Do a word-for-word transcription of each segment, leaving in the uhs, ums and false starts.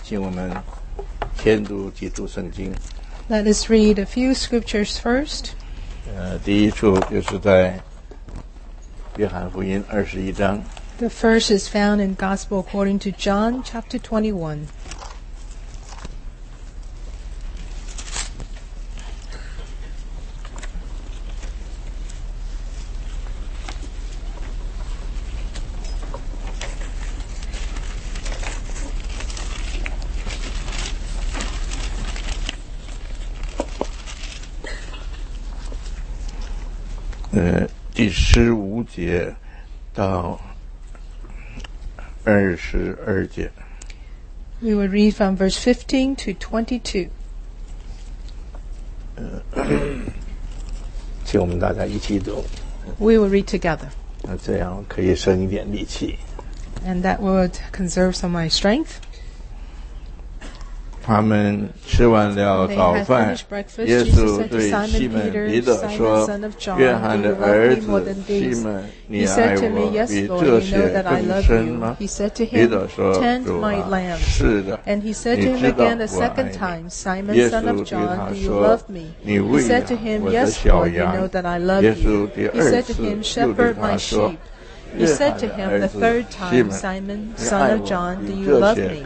请我们先读几处圣经。 Let us read a few scriptures first. 呃，第一处就是在约翰福音二十一章。 The first is found in Gospel according to John, chapter twenty-one. 呃，第十五节到二十二节。 We will read from verse fifteen to twenty-two. 请我们大家一起读。 We will read together. 那这样可以省一点力气。 And that would conserve some of my strength. 他们吃完了早饭，耶稣对西门彼得说：“约翰的儿子西门，你爱我比这些更深吗？”彼得说：“主啊，是的，你知道我爱你。”耶稣对他说：“你喂养我的小羊。”耶稣第二次又对他说： He said to him the third time, Simon, son of John, do you love me?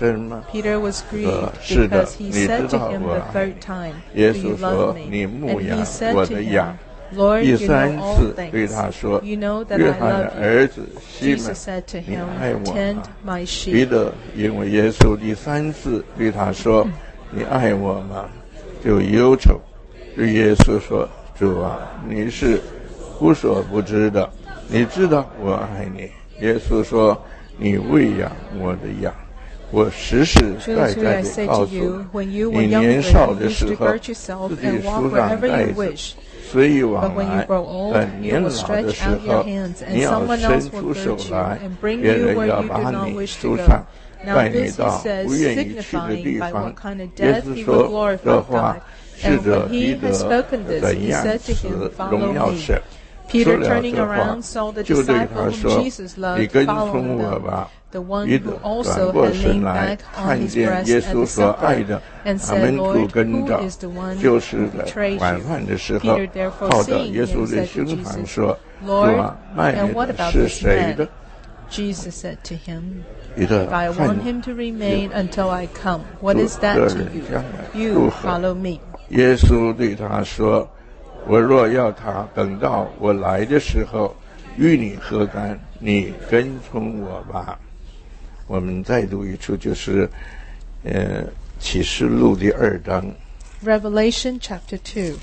Peter was grieved because he said to him the third time, do you love me? And he said to him, Lord, you know all things. You know that I love you. Jesus said to him, tend my sheep. 彼得因为耶稣第三次对他说：“你爱我吗？”就忧愁，对耶稣说：“主啊，你是无所不知的。 你知道我爱你。”耶稣说：“你喂养我的羊。我实实在在地告诉你，你年少的时候，自己梳上带子，随意往来；但年老的时候，你要伸出手来，别人要把你梳上，带你到不愿意去的地方。”耶稣说这话，是着彼得怎样死荣耀神。 Peter, turning around, saw the disciple whom Jesus loved following them, the one who also had leaned back on his breast at the supper, and said, Lord, who is the one who betrayed you? Peter therefore seeing him said to Jesus, Lord, and what about this man? Jesus said to him, If I want him to remain until I come, what is that to you? You follow me. 耶稣对他说： 我若要他等到我来的时候与你何干？你跟从我吧。我们再读一处，就是呃启示录第二章。 Revelation chapter two.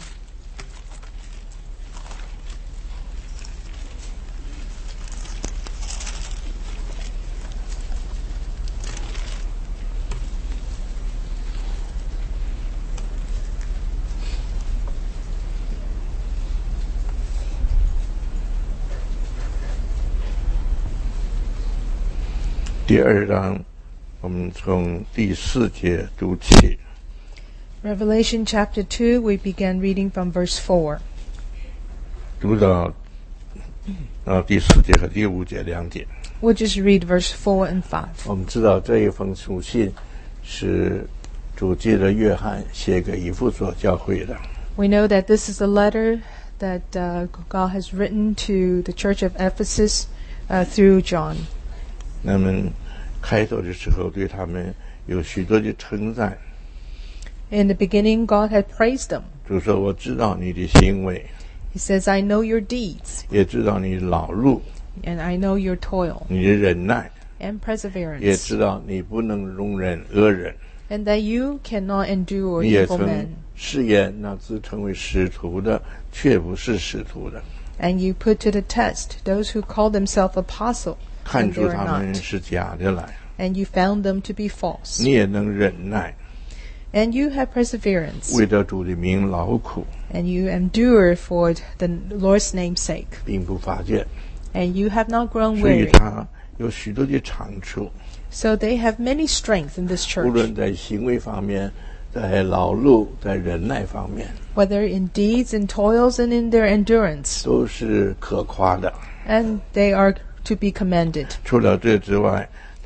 第二章，我们从第四节读起。 Revelation chapter two, we began reading from verse four. 读到呃第四节和第五节两节。 We'll just read verse four and five. 我们知道这一封书信是主借着约翰写给以弗所教会的。 We know that this is a letter that uh, God has written to the church of Ephesus uh, through John. 那么开头的时候对他们有许多的称赞。 In the beginning, God had praised them. 主说：“我知道你的行为。” He says, "I know your deeds." 也知道你劳碌。 And I know your toil. 你的忍耐。 And perseverance. 也知道你不能容忍恶人。 And that you cannot endure 你也 evil 曾 men. 试验那自称为使徒的，却不是使徒的。 And you put to the test those who call themselves apostle. 看 And 出 they are 他们 not. 是假的来。 And you found them to be false. 你也能忍耐， And you have perseverance. 为着主的名劳苦， And you endure for the Lord's name's sake. 并不发觉。 And you have not grown 所以 weary. 他有许多的长处， So they have many strength in this 无 church. 论在行为方面，在劳碌，在忍耐方面， Whether in deeds and toils and in their endurance. 都是可夸的。 And they are to be commended. 除了这之外，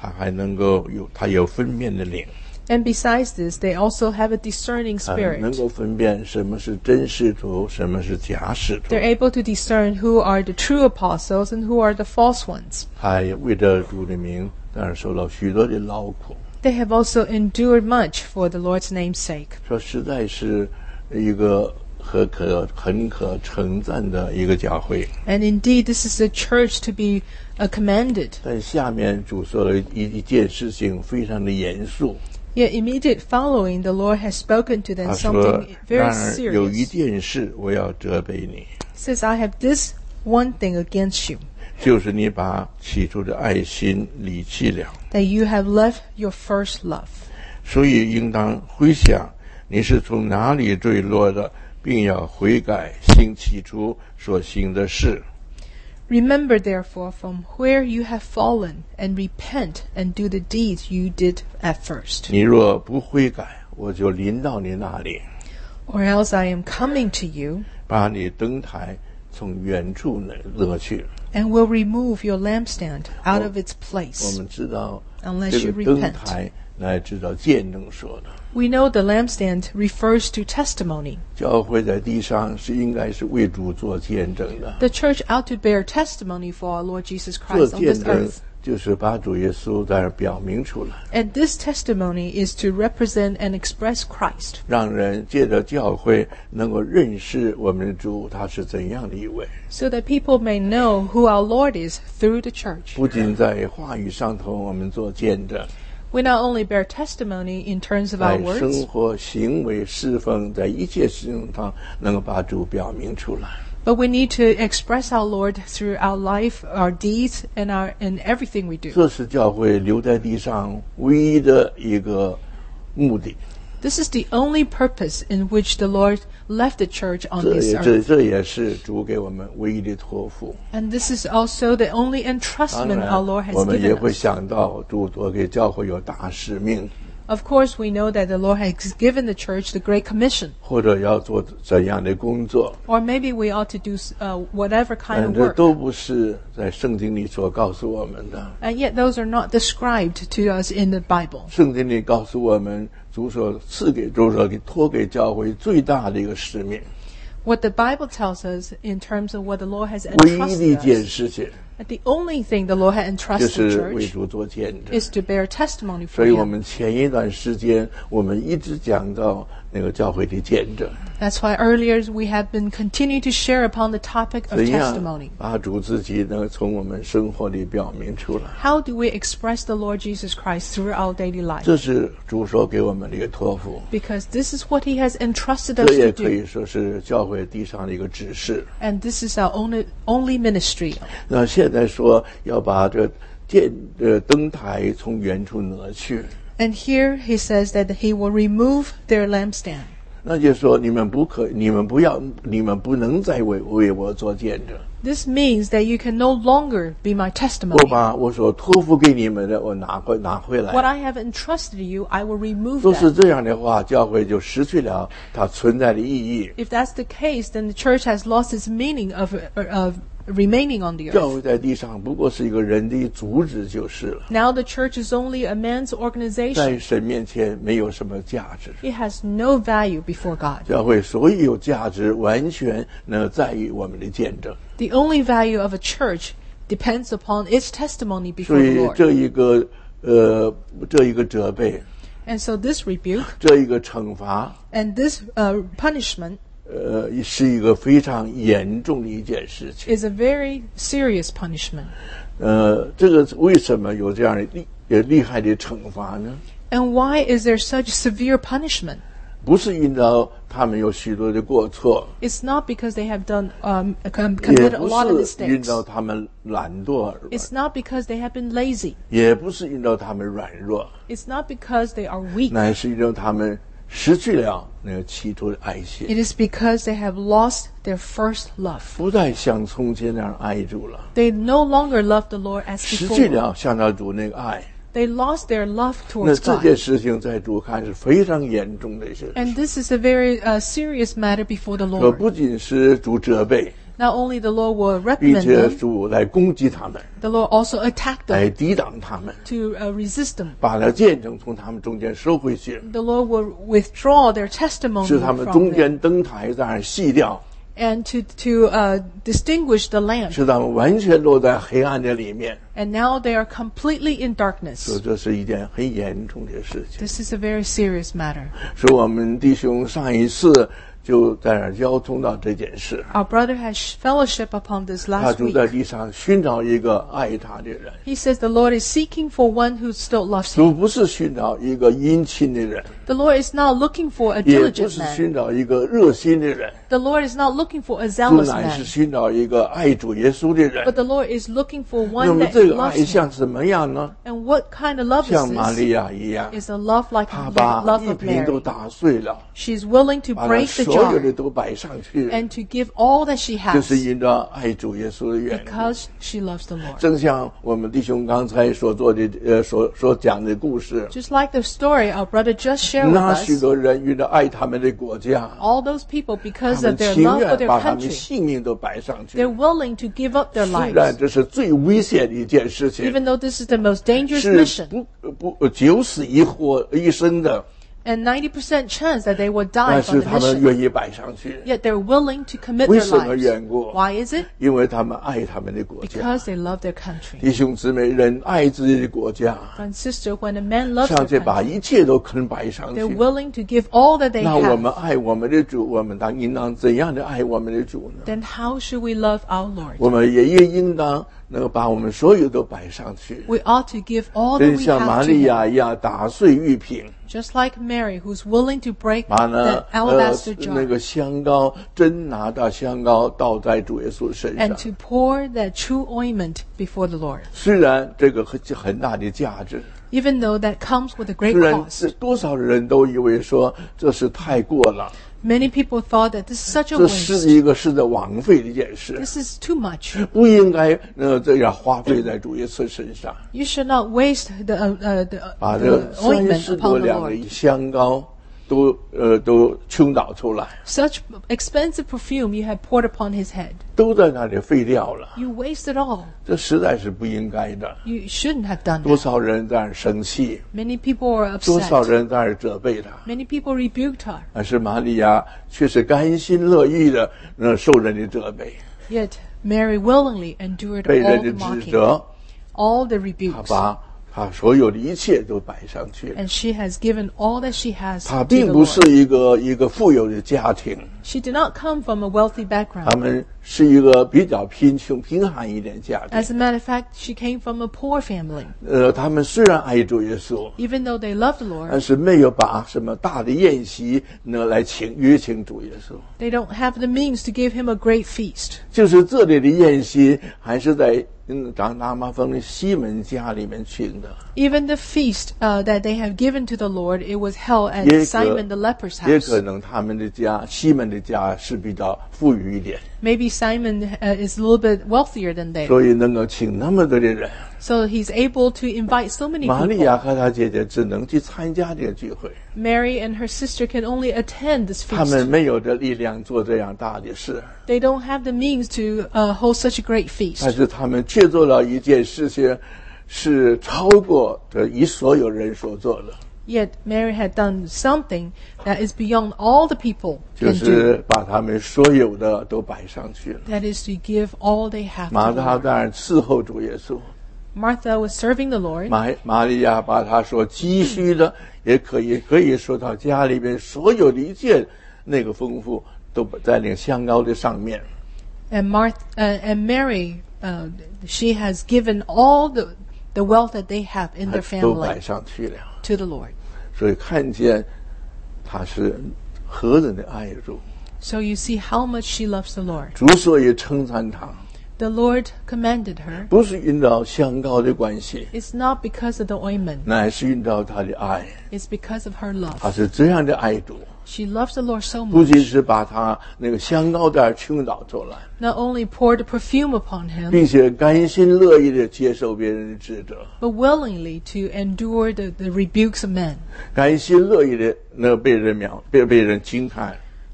他还能够有他有分辨的灵。 And besides this, they also have a discerning spirit. 能够分辨什么是真使徒，什么是假使徒。 They're able to discern who are the true apostles and who are the false ones. 还为着主的名，当然受了许多的劳苦。 They have also endured much for the Lord's name's sake. 说实在是一个很可很可称赞的一个教会。 And indeed, this is a church to be uh, commended. 但下面主说了一一件事情，非常的严肃。 Yet immediate following, the Lord has spoken to them something very serious. 有一件事我要责备你。 Says, I have this one thing against you. 就是你把起初的爱心离弃了。 That you have left your first love. 所以应当回想你是从哪里坠落的，并要悔改，行起初所行的事。 Remember, therefore, from where you have fallen, and repent and do the deeds you did at first. 你若不悔改，我就临到你那里。 Or else I am coming to you, 把你灯台从远处挪去。 And will remove your lampstand out of its place. 我们知道 Unless you 这个灯 repent. 台来知道见证说的。 We know the lampstand refers to testimony. 教会在地上是应该是为主做见证的。 The church ought to bear testimony for our Lord Jesus 做 Christ on 见 this 证 earth. 就是把主耶稣在这表明出来， And this testimony is to represent and express Christ. 让人借着教会能够认识我们的主他是怎样的一位。 So that people may know who our Lord is through the church. 不仅在话语上头我们做见证， We not only bear testimony in terms of our 在 words, 生活、行为、侍奉，在一切事情上能够把主表明出来。 but we need to express our Lord through our life, our deeds, and our and everything we do. 这是教会留在地上唯一的一个目的。 This is the only purpose in which the Lord left the church on 这 this 也这 earth. 这也是主给我们唯一的托付。 And this is also the only 当 entrustment 然 our Lord，has 我们也 given 会 us. 想到主所给教会有大使命， Of course, we know that the Lord has given the church the Great Commission. 或者要做怎样的工作， Or maybe we ought to do uh, whatever kind 但 of 这 work. 都不是在圣经里所告诉我们的。 And yet those are not described to us in the Bible. 圣经里告诉我们，主所赐给主所给托给教会最大的一个使命， What the Bible tells us in terms of what the Lord has 唯一的一 entrusted 件 us, 事情 that the only thing the Lord has 就 entrusted 是 the 为 church 主做见证。 is to bear testimony 所 for 以我 Him. 们前一段时间，我们一直讲到那个教会的见证， That's why earlier we have been continuing to share upon the topic of 怎样 testimony. 把主自己能从我们生活里表明出来。 How do we express the Lord Jesus Christ through our daily life? 这是主所给我们的一个托付， Because this is what He has entrusted 这 us 也 to 可以 do. 说是教会地上的一个指示。 And this is our only, only ministry. 那现在说要把这电呃灯台从远处挪去， And here He says that He will remove their lampstand. 那就是说你们不可，你们不要，你们不能再为为我做见证。 This means that you can no longer be my 我 testimony. 把我所托付给你们的，我拿回拿回 What 来。 I have entrusted you, I will remove 都是 that. 这样的话，教会就失去了它存在的意义。 If that's the case, then the church has lost its meaning of, of remaining on the 教 earth. 会在地上不过是一个人的组织就是了， Now the church is only a man's 在 organization. 神面前没有什么价值。 It has no value before God. 教会所以有价值，完全呢在于我们的见证。 The only value of a church depends upon its testimony 所 before 以 the Lord. 这一个呃，这一个责备， And so this rebuke 这一个惩罚， and this uh, punishment 呃，是一个非常严重的一件事情。 is a very serious punishment. 呃，这个为什么有这样的厉呃厉害的惩罚呢？ And why is there such severe punishment? 不是因着他们有许多的过错， It's not because they have done um, com- 也 committed a 不 lot of 是因 mistakes. 着他们懒惰而 It's not because they have been lazy. 也不是因着他们软弱， It's not because they are weak. 乃是因着他们失去了那个起初的爱心， It is because they have lost their first love. 不再像从前那样爱主了， They no longer love the Lord as 失去 before. 了向他主那个爱。 They lost their love 那 towards 这 God. 件事情在主看是非常严重的一件事， And this is a very uh, serious matter before the 可 Lord. 不仅是主责备， Not only the Lord will 并 reprimand 且 them, 主来攻击他们， the Lord also attacked 来 them 抵挡他们， to uh, resist them. 把那见证从他们中间收回去， The Lord will withdraw their testimony 使他们 from 中 them 间灯台在那儿熄掉， and to, to uh, distinguish the lamp. 使他们完全落在黑暗的里面。 And now they are completely in 所 darkness. 以这是一件很严重的事情。 This is a very serious matter. 所以我们弟兄上一次就在那儿交通到这件事， Our brother has fellowship upon this 他 last 就 week. 在地上寻找一个爱他的人， He says the Lord is seeking for one who still loves 主 him. 不是寻找一个殷勤的人， The Lord is not looking for a 也不 diligent 是 man. 寻找一个热心的人， The Lord is not looking for a 主 zealous 乃 man. 是寻找一个爱主耶稣的人 But。the Lord is looking for 那 one 么 that 这个 loves 爱 him. 像什么样呢？ And what kind of love 像 is 玛 this? 利亚一样， Is a love like 他 the 把 love 一 of 瓶都 Mary. 打碎了， She's willing to 把他 break the 所有的 jar 都摆上去， and to give all that she 就是 has 因着爱主耶稣的缘故。 because she loves the Lord. 正像我们弟兄刚才所做的呃所所讲的故事， Just like the story our brother just shared with 那许 us, 多人为了爱他们的国家， all those people, 他 because 们 of their 情 love for 愿 their 把他们 country, 性命都摆上去。 they're willing to give up their 虽然 lives. 这是最危险的一件事情， Even though this is the most dangerous 是 mission, 不不九死一活一生的， and ninety percent chance that they will die 但 from 是 the 他们 mission, 愿意摆上去， yet they're willing to commit 为 their 什么 lives. 缘故？ Why is it? 因为他们爱他们的国家。 Because they love their country. 弟兄姊妹，人爱自己的国家， Friend, sister, when a man loves 尚 their 且把 country, 一切都肯摆上 they're 去。 willing to give all that they 那我 have. 们爱我们的主，我们当应当怎样的爱我们的主呢？ Then how should we love our Lord? 我们也也应当能够把我们所有都摆上去， We ought to give all that 跟 we 像玛 have to 利 him. 亚一样打碎玉瓶， Just like Mary, who's willing to break 把 the 那呃 alabaster 那 jar 个香膏真拿到香膏倒在主耶稣身 and 上。 to pour that true ointment before the Lord. 虽然这个很很大的价值， Even though that comes with a great 虽然 cost. 是多少人都以为说这是太过了， Many people thought that this is such a 这是 waste. 一个是在枉费的一件事， This is too much. 不应该呃这样花费在主耶稣身上。 You should not waste the, uh, uh, the, 把 uh, 这 the 三 ointment 十多 upon the 两 Lord. 的香膏都呃都倾倒出来， Such expensive perfume you have poured upon his head. 都在那里废掉了， You waste it all. 这实在是不应该的。 You shouldn't have done 多 that. 少人在那儿生气， Many people are 多少 upset. 人在那儿责备他， Many people rebuked her. 但是玛利亚却是甘心乐意的呃受人的责备， Yet Mary willingly endured 被 all 人 the 的指 mocking, 责， all the 他 rebukes. 把他所有的一切都摆上去。 And she has given all that she has 他 to 并 the 不是 Lord. 一个一个富有的家庭， She did not come from a wealthy 他 background. 们是一个比较贫穷贫寒一点家庭。 As a matter of fact, she came from a poor family. 呃，他们虽然爱主耶稣， Even though they loved the Lord, 但是没有把什么大的宴席呢来请约请主耶稣。 they don't have the means to give him a great feast. 就是这里的宴席，还是在嗯长拿麻风的西门家里面请的， Even the feast uh, that they have given to the Lord, it was held at 也可 Simon the leper's 也 house. 可能他们的家西门的家是比较富裕一点， Maybe Simon uh, is a little bit wealthier than they. 所以能够请那么多的人。 So he's able to invite so many 玛利亚 people. 和她姐姐只能去参加这个聚会， Mary and her sister can only attend this 他们 feast. 没有这力量做这样大的事， They don't have the means to uh, hold such a great 但 feast. 是他们却做了一件事情，是超过这一所有人所做的， Yet Mary had done something that is beyond all the people 就 can 是 do. 把他们所有的都摆上去了。 That is to give all they have to 马 the 大 Lord. 当然伺候主耶稣， Martha was serving the Lord. 玛玛利亚把他所积蓄的，也可以可以说到家里边所有的一切那个丰富，都在那个香膏的上面。 And Martha uh, and Mary, uh, she has given all the the wealth that they have in their 都摆 family 上去了， to the Lord. 所以看见他是何等的爱主。 So you see how much she loves the Lord. 主所以称赞他， The Lord commanded her. 不是因着香膏的关系， It's not because of the ointment. 乃是因着他的爱。 It's because of her love. 他是这样的爱主， She loves the Lord so 不仅 much. 是把他那个香膏袋倾倒出来， Not only poured perfume upon him, 并且甘心乐意的接受别人的指责， but willingly to endure the, the rebukes of men, 甘心乐意的那被人描被被人惊叹，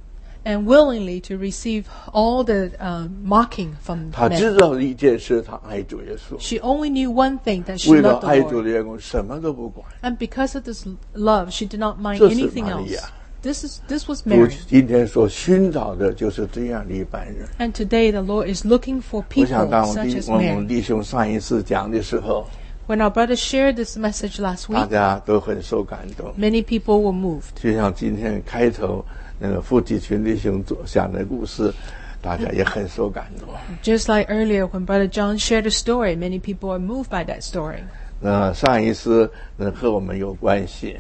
and willingly to receive all the uh, mocking from 他知 men. 道一件事，他爱主耶稣， She only knew one thing, that she 为了 loved the 爱主 Lord. 的缘故，什么都不管。 And because of this love, she did not mind 这是 anything 玛利 else. 亚。 This is this was 主 Mary. 今天所寻找的就是这样的一般人。 And today the Lord is looking for 我 people 想当我 such 弟 as 我们 Mary. 弟兄上一次讲的时候， When our brother shared this message last 大 week, 家都很受感动。 many people were moved. 就像今天开头那个傅继群弟兄所讲的故事，大家也很受感动。 Just like earlier when Brother John shared a story, many people are moved by that story. 那上一次呢和我们有关系，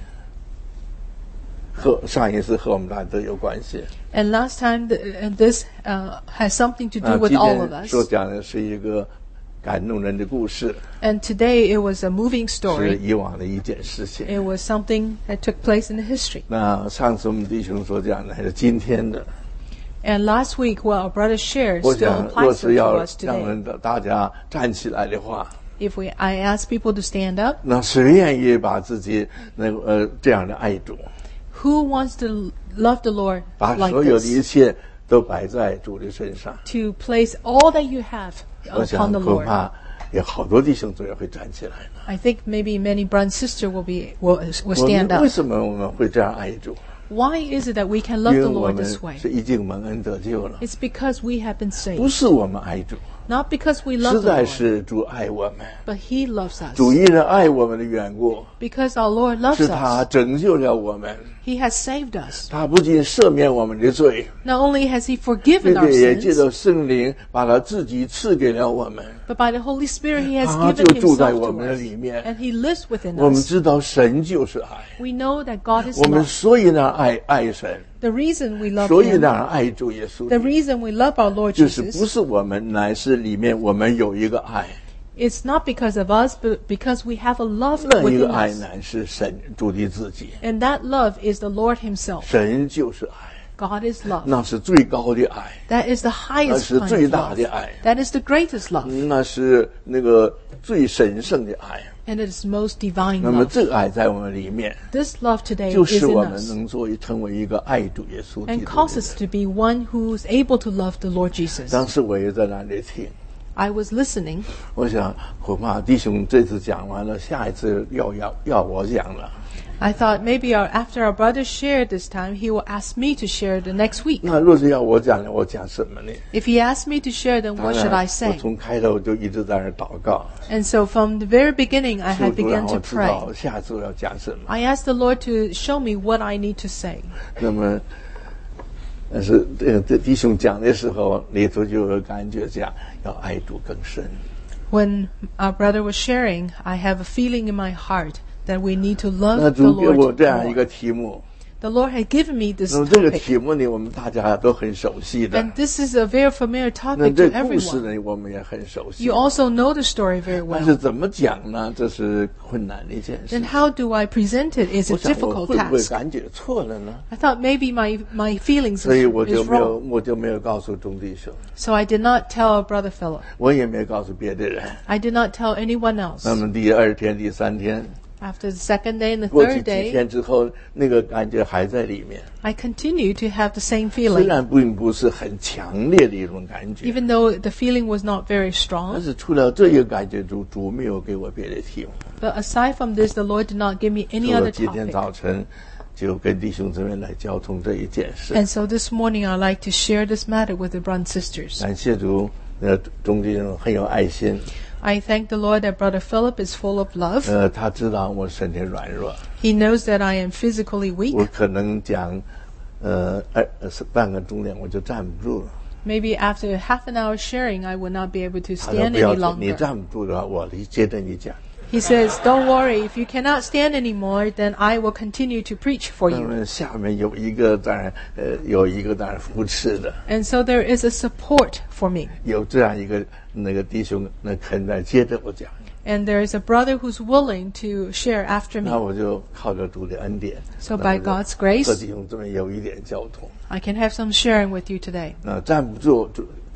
和上一次和我们大家都有关系。 And last time, the, uh, this uh, has something to do 啊， with 今 all of 天 us. 所讲的是一个感动人的故事， And today it was a moving 是 story. 以往的一件事情。 It was something that took place in the history. 那上次我们弟兄所讲的还是今天的。 And last week, what our brother shared 我 still 想，若 applies 是 to 要 us 让 today. 人的大家站起来的话， If we, I ask people to stand up, 那谁愿意把自己那个呃这样的爱主， who wants to love the Lord 把 like 所有的一 this? 切都摆在主的身上？ To place all that you have 我 upon 想 the 恐 Lord. 怕有好多弟兄姊妹会站起来的。 I think maybe many brother and sister will be will, will 我 stand 们为 up. 什么我们会这样爱主？ Why is it that we can 因 love 为 the 我 Lord 们 this way? 是已经蒙恩得救了， It's because we have been 不 saved, 是我们爱主， not because we 实 love the 在 Lord, 是主爱我们。 but He loves us. 主因着爱我们的缘故， Because our Lord loves 是他 us, 拯救了我们。 He has saved us. 他不仅赦免我们的罪， Not only has He 并 forgiven our 且也借 sins, 着圣灵把他自己赐给了我们。 but by the Holy Spirit He has 他 given 就住在 Himself 我 to 们的 us, 里面。 and He lives within 我们 us. 知道神就是爱， We know that God is 我们 love. 所以呢爱爱神， The reason we love 所以 Him, 呢爱主耶稣 the，reason we love our Lord 就是不 Jesus, 是我们，乃是里面我们有一个爱， it's not because of us, but because we have a love 那一 within 个爱 us. 乃是神主的自己。 And that love is the Lord Himself. 神就是爱， God is love. 那是最高的爱， That is the 那 highest 是 kind 最 of 大 love. 的爱， That is the greatest love. 那是那个最神圣的爱。 And it is most divine 那么 love. 这个爱在我们里面， This love today 就 is 使 in 我们 us 能作为成为一个爱主耶稣基 and 督 cause 的 us 人。 to be one who is able to love the Lord Jesus. 当时我也在那里听， I was listening. 我想恐怕弟兄这次讲完了，下一次要要要我讲了。 I thought maybe our, after our brother shared this time, he will ask me to share the next week. 那若是要我讲了，我讲什么呢？ If he asked me to share, then 当 what should 然 I 我 say? 从开头就一直在那儿祷告， And so from the very beginning, I 求 had 主让 begun 我 to 知道 pray. 下次我要讲什么。 I asked the Lord to show me what I need to say. 那么，但是这这弟兄讲的时候，里头就有感觉讲要爱主更深。 When our brother was sharing, I have a feeling in my heart that we need to 那 love the 主给我 Lord 这样一 more. 个题目， The Lord had given me this 那么这个 topic. 题目呢，我们大家都很熟悉的。 And this is a very familiar 那 topic 这 to 故事 everyone. 呢，我们也很熟悉 You。also know the story very 但是 well. 怎么讲呢？这是困难的一件事 Then。how do I present it is a 我想我 difficult 会不会 task. 感觉错了呢？ I thought maybe my, my feelings 所以我 is, 就 is 没有， wrong. 我就没有告诉众弟兄， So I did not tell our brother Philip. 我也没有告诉别的人。 I did not tell anyone else. 那么第二天、第三天， After the second day and the 过去 third 几 day, 天之后，那个感觉还在里面。 I continue to have the same 虽 feeling. 然并不是很强烈的一种感觉， Even though the feeling was not very 但 strong. 是除了这个感觉，主主没有给我别的题目。 But aside from this, the Lord did not give me 所 any 以我 other 今天 topic. 早晨就跟弟兄姊妹来交通这一件事。 And so this morning, I'd like to share this matter with the brothers and sisters. 感谢主，呃，中间很有爱心。 I thank the Lord that Brother Philip is full of love. 呃，他知道我身体软弱， He knows that I am physically 我 weak. 可能讲，呃，二呃是半个钟点我就站不住了。 Maybe after half an hour sharing, I will not be able to 他说 stand 不要 any 紧，你 longer. 站不住的话，我接着你讲。 He says, don't worry, if you cannot stand anymore, then I will continue to preach for 那 you. 么下面有一个在那呃有一个在那扶持的， And so there is a support for me. 有这样一个那个弟兄，那肯再接着我讲， And there is a brother who's willing to share after 那 me. 我就靠着主的恩典， So 那 by 我就 God's grace, 和弟兄这边有一点交通。 I can have some sharing with you today. 那站不住，主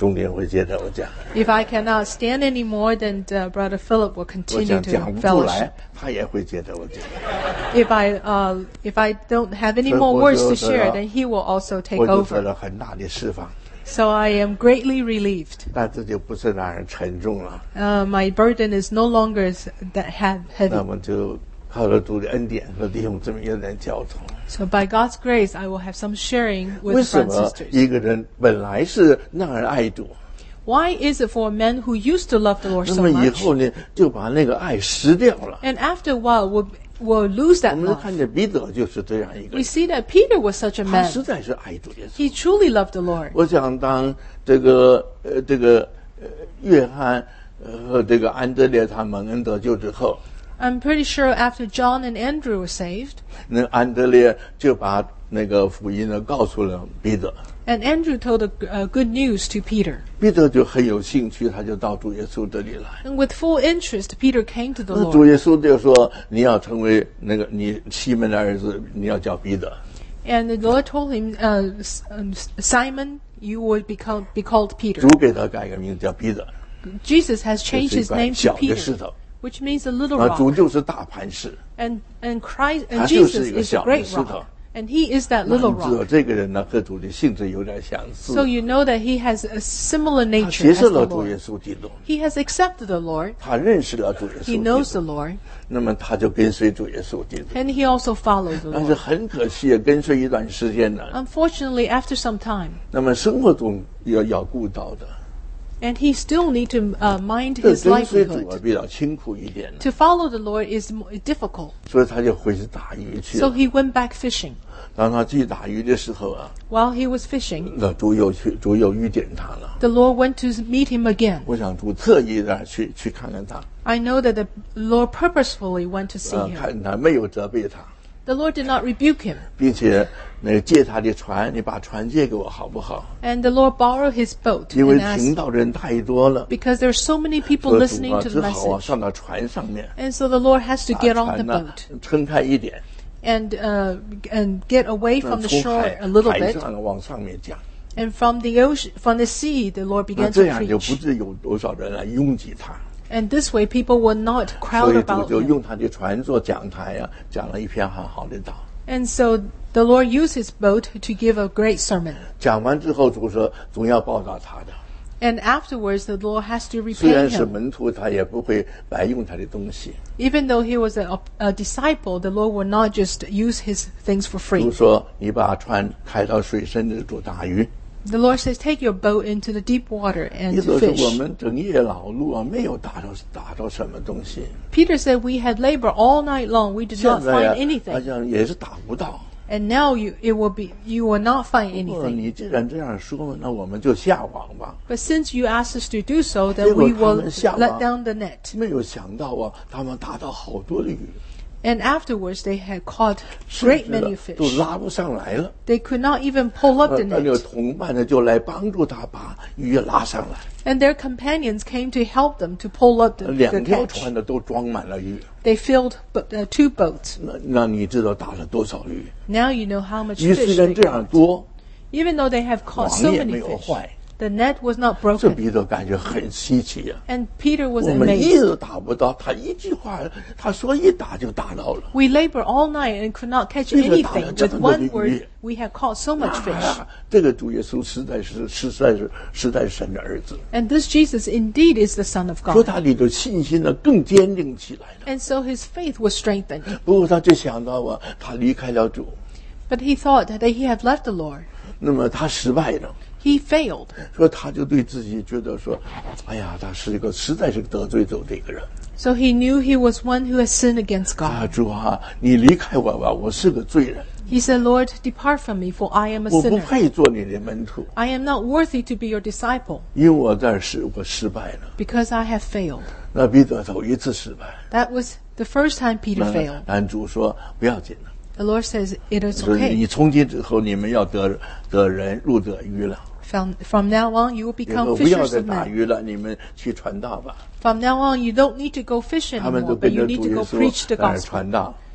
重点会接着我讲。 If I cannot stand anymore, then uh, Brother Philip will 我 continue 想 to 讲不出 fellowship. 来，他也会接着我讲。 If I uh, if I don't have any more words to share, then he will also take 我就得 over. 了很大的释放， So I am greatly relieved. 但这就不是让人沉重了。 Uh, my burden is no longer s- that ha- 那 heavy. 么就靠着主的恩典和弟兄姊妹有点交通。 So by God's grace, I will have some sharing 为 with 什 brothers 么 and sisters. 一个人本来是让人爱主， Why is it for a man who used to love the Lord 那 so 么以 much, 后呢，就把那个爱失掉了？ and after a while will will lose 我 that 们 love? 看见彼得就是这样一个 We 人， see that Peter was such a 他 man. 实在是爱主耶稣。 He truly loved the Lord. 我想当这个呃这个呃约翰呃和这个安德烈他蒙恩得救之后， I'm pretty sure after John and Andrew were saved, 那安德烈就把那个福音呢告诉了彼得， and Andrew told the uh, good news to Peter. 彼得就很有兴趣，他就到主耶稣这里来。 And with full interest, Peter came to the 那主 Lord. 耶稣就说：“你要成为那个你西门的儿子，你要叫彼得。 And the Lord told him, uh, S- um, Simon, you will become, be called Peter. 主给他改个名叫彼得， Jesus has 这 changed 是一 his 块 name 小 to 的石 Peter, 头。 which means a little 啊，主 rock. 就是大磐石。 And, and Christ, 他 and 就 Jesus 是一个 is a 小的 great 石头。 rock. And he is that 那 little 你知道 rock. 这个人呢和主的性质有点相似。 So you know that he has a similar 他 nature 接 as 受 the 了主耶 Lord. 稣基督， He has accepted the Lord. 他认识了主耶稣 He 基 knows 督， the Lord. 那么他就跟随主耶稣基督。 And he also follows the 但是 Lord. 很可惜，跟随一段时间呢， Unfortunately, after some time, 那么生活中要要顾到的， and he still need to uh, mind 这 his 跟随主啊 livelihood. 比较辛苦一点， To follow the Lord is mo- difficult. 所以他就回去打鱼去 So 了。 he went back fishing. 当他去打鱼的时候啊， While he was fishing, 那主又去，主又遇见他了。 the Lord went to meet him again. 我想主特意的去去看看他， I know that the Lord purposefully went to see 呃， him. 看他没有责备他， The Lord did not rebuke him. 并且那个借他的船，你把船借给我好不好？ And the Lord borrowed his boat 因为 and 听 asked, 到的人太多了， because there are so many people 所以主 listening 啊 to 只 the 好啊 message. 上到船上面， And so the Lord has to 把 get on the 船呢 boat 撑开一点， and uh, and get away 那 from the 从 shore 海 a little 海 bit. 上往上面讲， And from the ocean, from the sea, the Lord 那 began 这 to 样就不 preach. 知有多少人来拥挤他。 And this way, people will not 所 crowd 以主 about 就 him. 用他的船做讲台啊，讲了一篇很好的道。 And so the Lord used his boat to give a great sermon. 讲完之后，主说总要报答他的。 And afterwards, the Lord has to 虽 repay 然是 him. 门徒，他也不会白用他的东西。 Even though he was a, a disciple, the Lord will not just use his things for 主 free. 说：“你把船开到水深的主打鱼。 The Lord says, take your boat into the deep water ” and 意思是我 fish. 们整夜劳碌啊，没有打到打到什么东西。 Peter said, we had labor all night long. We did 现 not 在 find 呀，好 anything. 像也是打不到。 And now you, it will be, you will not find 不过 anything. 你既然这样说，那我们就下网吧。 But since you asked us to do so, 结 then 果 we 他 will 们下 let 网 down the net. 没有想到啊，他们打到好多的鱼， And afterwards, they had caught 甚 great 至 many 呢都 fish. 拉不上来了。 They could not even pull up 呃 the 那那个 net. 同伴呢，就来帮助他把鱼拉上来。 And their companions came to help them to pull up the, the 两条 catch. 船呢都装满了鱼。 They filled bo- uh, two boats. 那那你知道打了多少鱼？ Now you know how much 鱼虽 fish 然 they 这样 caught. 多， Even though they have caught 网 so 也没 many 有 fish, 坏。 the net was not 这 broken. 彼得感觉很稀奇呀、 And Peter was 我们一 amazed. 直打不到，他一句话，他说一打就打到了。 We labored all night and could not catch 这个打了 anything. 这 With 么多的 one 鱼。 word, we had caught so much 哎 fish. 呀，这个主耶稣实在是实在是实在是神的儿子， And this Jesus indeed is the Son of 说 God. 他里头信心呢更坚定起来了。 And so his faith was strengthened. 不过他就想到啊，他离开了主， But he thought that he had left the Lord. 那么他失败了。 He failed. 说他就对自己觉得说，哎呀，他是一个实在是得罪主的一个人。 So he knew he was one who had sinned against 啊， God. 主啊，你离开我吧，我是个罪人， He said, Lord, depart from me, for I am a 我不 sinner. 配做你的门徒， I am not worthy to be your disciple 因为我在失我失败了。 because I have failed. 那彼得头一次失败， That was the first time Peter 那 failed. 男主说不要紧了， The Lord says, it is 说 okay. 你从今之后你们要得得人入得鱼了， From, from now on, you will 以 become 后不要 fishers 再 of 打 men. 鱼了，你们去传道吧。 From now on, you don't need to go fish 他们 anymore, 都 but 跟 you 着 need 主 to 耶 go 稣 preach the 在那儿 gospel. 传道。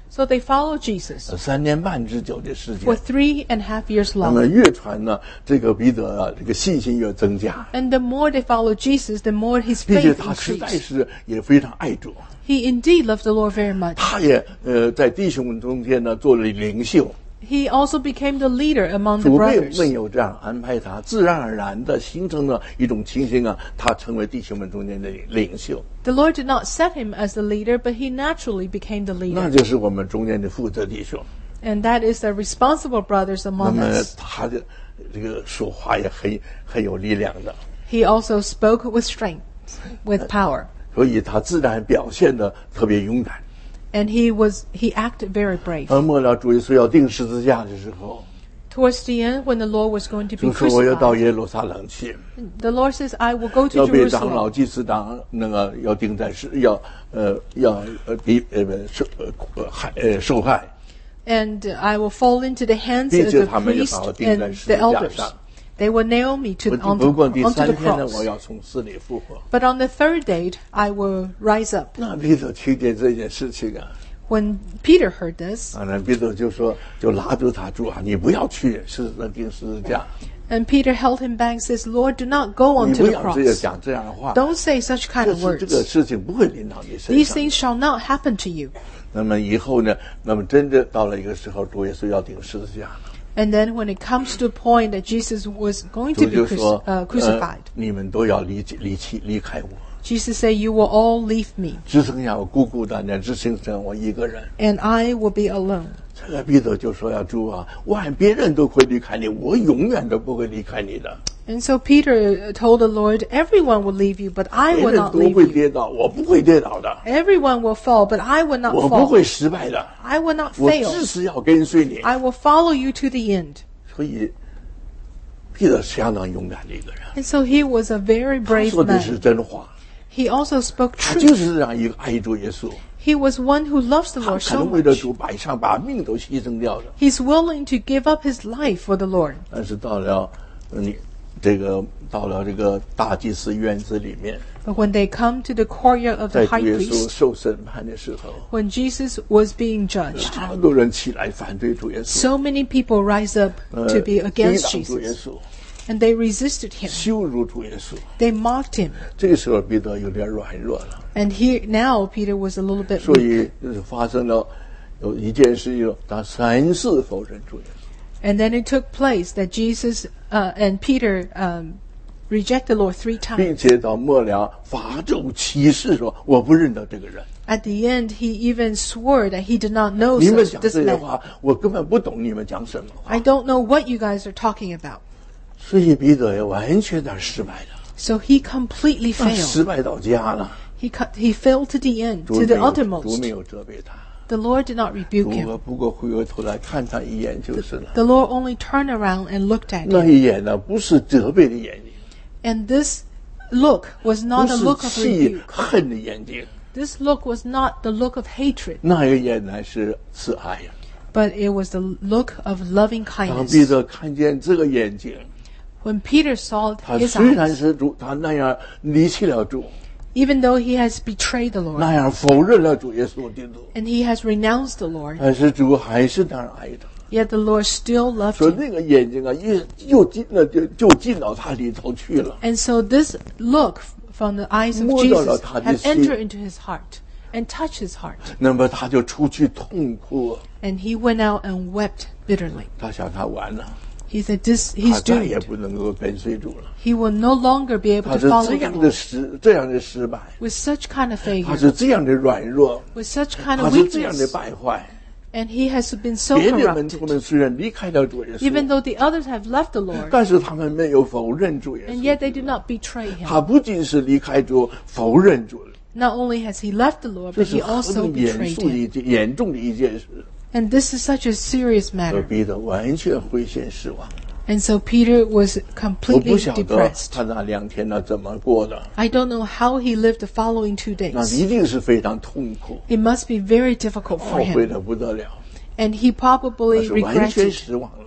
So they followed Jesus 三年半之久的时间 for three and a half years 那么 long. 越传呢，这个彼得啊，这个信心越增加， And the more they followed Jesus, the more his 并且 faith 他实在 increased. 是也非常爱主， He indeed loved the Lord very much. 他也呃在弟兄们中间呢做了领袖。 He also became the leader among the 主并 brothers. 没有这样安排他，自然而然的形成了一种情形啊，他成为弟兄们中间的领袖。 The Lord did not set him as the leader, but he naturally became the 那 leader. 就是我们中间的负责弟兄。 And that is the responsible brothers 那 among 么 us. 他的这个说话也很很有力量的， He also spoke with strength, with power. 所以他自然表现得特别勇敢。 And he was, he acted very brave. 而末了主耶稣要钉十字架的时候， Towards the end, when the Lord was going to be 就说我要到 crucified, 耶路撒冷去， the Lord says, I will go 要 to 被长老、 Jerusalem. 祭司长那个要钉在十，要呃要呃敌呃不受呃害呃受害， And I will fall into the hands 并 of 且 the 他们也 priest 把我钉 and 在十 the 字架 elders. 上。 They will nail me to, 我 onto, 不过第 onto 三 the 天呢，我 cross. 要从死里复活。 But on the third day, I will rise up. 那彼得听见这件事情啊， When Peter heard this, 当然彼得就说，就拉住他主啊，你不要去十字钉十字架， and Peter held him back and says, Lord, do not go 你 onto 不 the 要这样 cross. 讲这样的话， Don't say such kind 这 of 是这个 words. 事情不会临到你身 These 上。 things shall not happen to you. 那么以后呢，那么真正到了一个时候，主耶稣要钉十字架了， And then when it comes to a point that Jesus was going 主 to be 就 cruci- 说， uh, 呃 crucified, 你们都要离离弃离开我， Jesus said, you will all leave me, 只剩下我孤孤单单，只剩下我一个人。 and I will be alone. 这个彼得就说要主啊，万别人都会离开你，我永远都不会离开你的。 And so Peter told the Lord, everyone will leave you, but I 别 will 人 not 都 leave 会 you. 跌倒，我不会跌倒的， Everyone will fall, but I will not 我不 fall. 会失败的， I will not 我 fail. 至死要跟随你。 I will follow you to the end. 所以彼得相当勇敢的一个人， And so he was a very 他 brave 说的是 man. 真话， He also spoke 他 truth. 就是这样一个爱主耶稣， He was one who loves the 他 Lord 可 so 能为了 much. 主摆上把命都牺牲掉的。 He's willing to give up his life for the Lord. 但是到了你这个到了这个大祭司院子里面， But when they come to the courtyard of 在 the 主 high 耶稣 priest, 受审判的时候， when Jesus was being judged, 很多人起来反对主耶稣， so many people rise up 呃 to be 抵 against 挡主耶 Jesus, 稣， and they resisted him. 羞辱主耶稣。 They mocked him. 这个时候彼得有点软弱了， And here now Peter was a little bit 所 weak. 以就是发生了有一件事情，他三次否认主耶稣。 And then it took place that Jesus uh, and Peter um, reject the Lord three 并 times. 且到末了发咒起誓说：“我不认得这个人。 At the end, he even swore that he did not know 你们 such, 讲 this 这些 man. 话，我根本不懂你们讲什么话。 I don't know what you guys are talking about. ” 所以彼得也完全的失败了， So he completely 那失 failed. 败到家了。 He cut, he failed to the end, 主 to 没 the 有主 uttermost. 没有责备他， The Lord did not 主 rebuke him. 不过回过头来看他一眼就是了。 The Lord only turned around and looked at 那 him. 一眼呢，不是责备的眼睛， And this look was 不 not a 是 look of 气 rebuke. 恨的眼睛， This look was not the look of hatred, 那一眼乃是慈爱呀。 but it was the look of loving 当彼 kindness. 得看见这个眼睛， When Peter saw 他 his 虽然 eyes, 是主，他那样离弃了主， even though he has betrayed the Lord 那样否认了主耶稣基督， and he has renounced the Lord, 但是主还是那样爱他。 yet the Lord still loved 说 him. 那个眼睛啊，一又进了就就进到他里头去了。 And so this look from the eyes of 摸到了 Jesus 他的 had 心。 entered into his heart and touched his heart. 那么他就出去痛哭， And he went out and wept bitterly. 他想他完了， He said, "This 他 he's 再也 doomed. 不能够跟随主了。 He will no longer be able 他 to 是 follow 这 the 样的 Lord." 失，这样的失败， With such kind of 他 failure, 是这样的软弱， with such kind 他 of 是这样的 weakness, 败坏。 and he has been so 别的门徒 corrupted. 们虽然离开了主耶 Even 稣， though the others have left the Lord, 但是他们没有否认主耶 and yet they 稣。 did not betray 他 him. 不仅是离开主，否认主， Not only has he left the Lord, 这 but 是 he 何 also 等严 betrayed 肃的 him. 一件严重的一件事， And this is such a serious 而 matter. 彼得完全灰心失望。 And so Peter was 我不 completely 晓得 depressed. 他那两天呢怎么过的， I don't know how he lived the following two 那 days. 一定是非常痛苦， It must be very difficult for 懊悔 him. 的不得了， And he 他 probably 是完全 regretted. 失望了。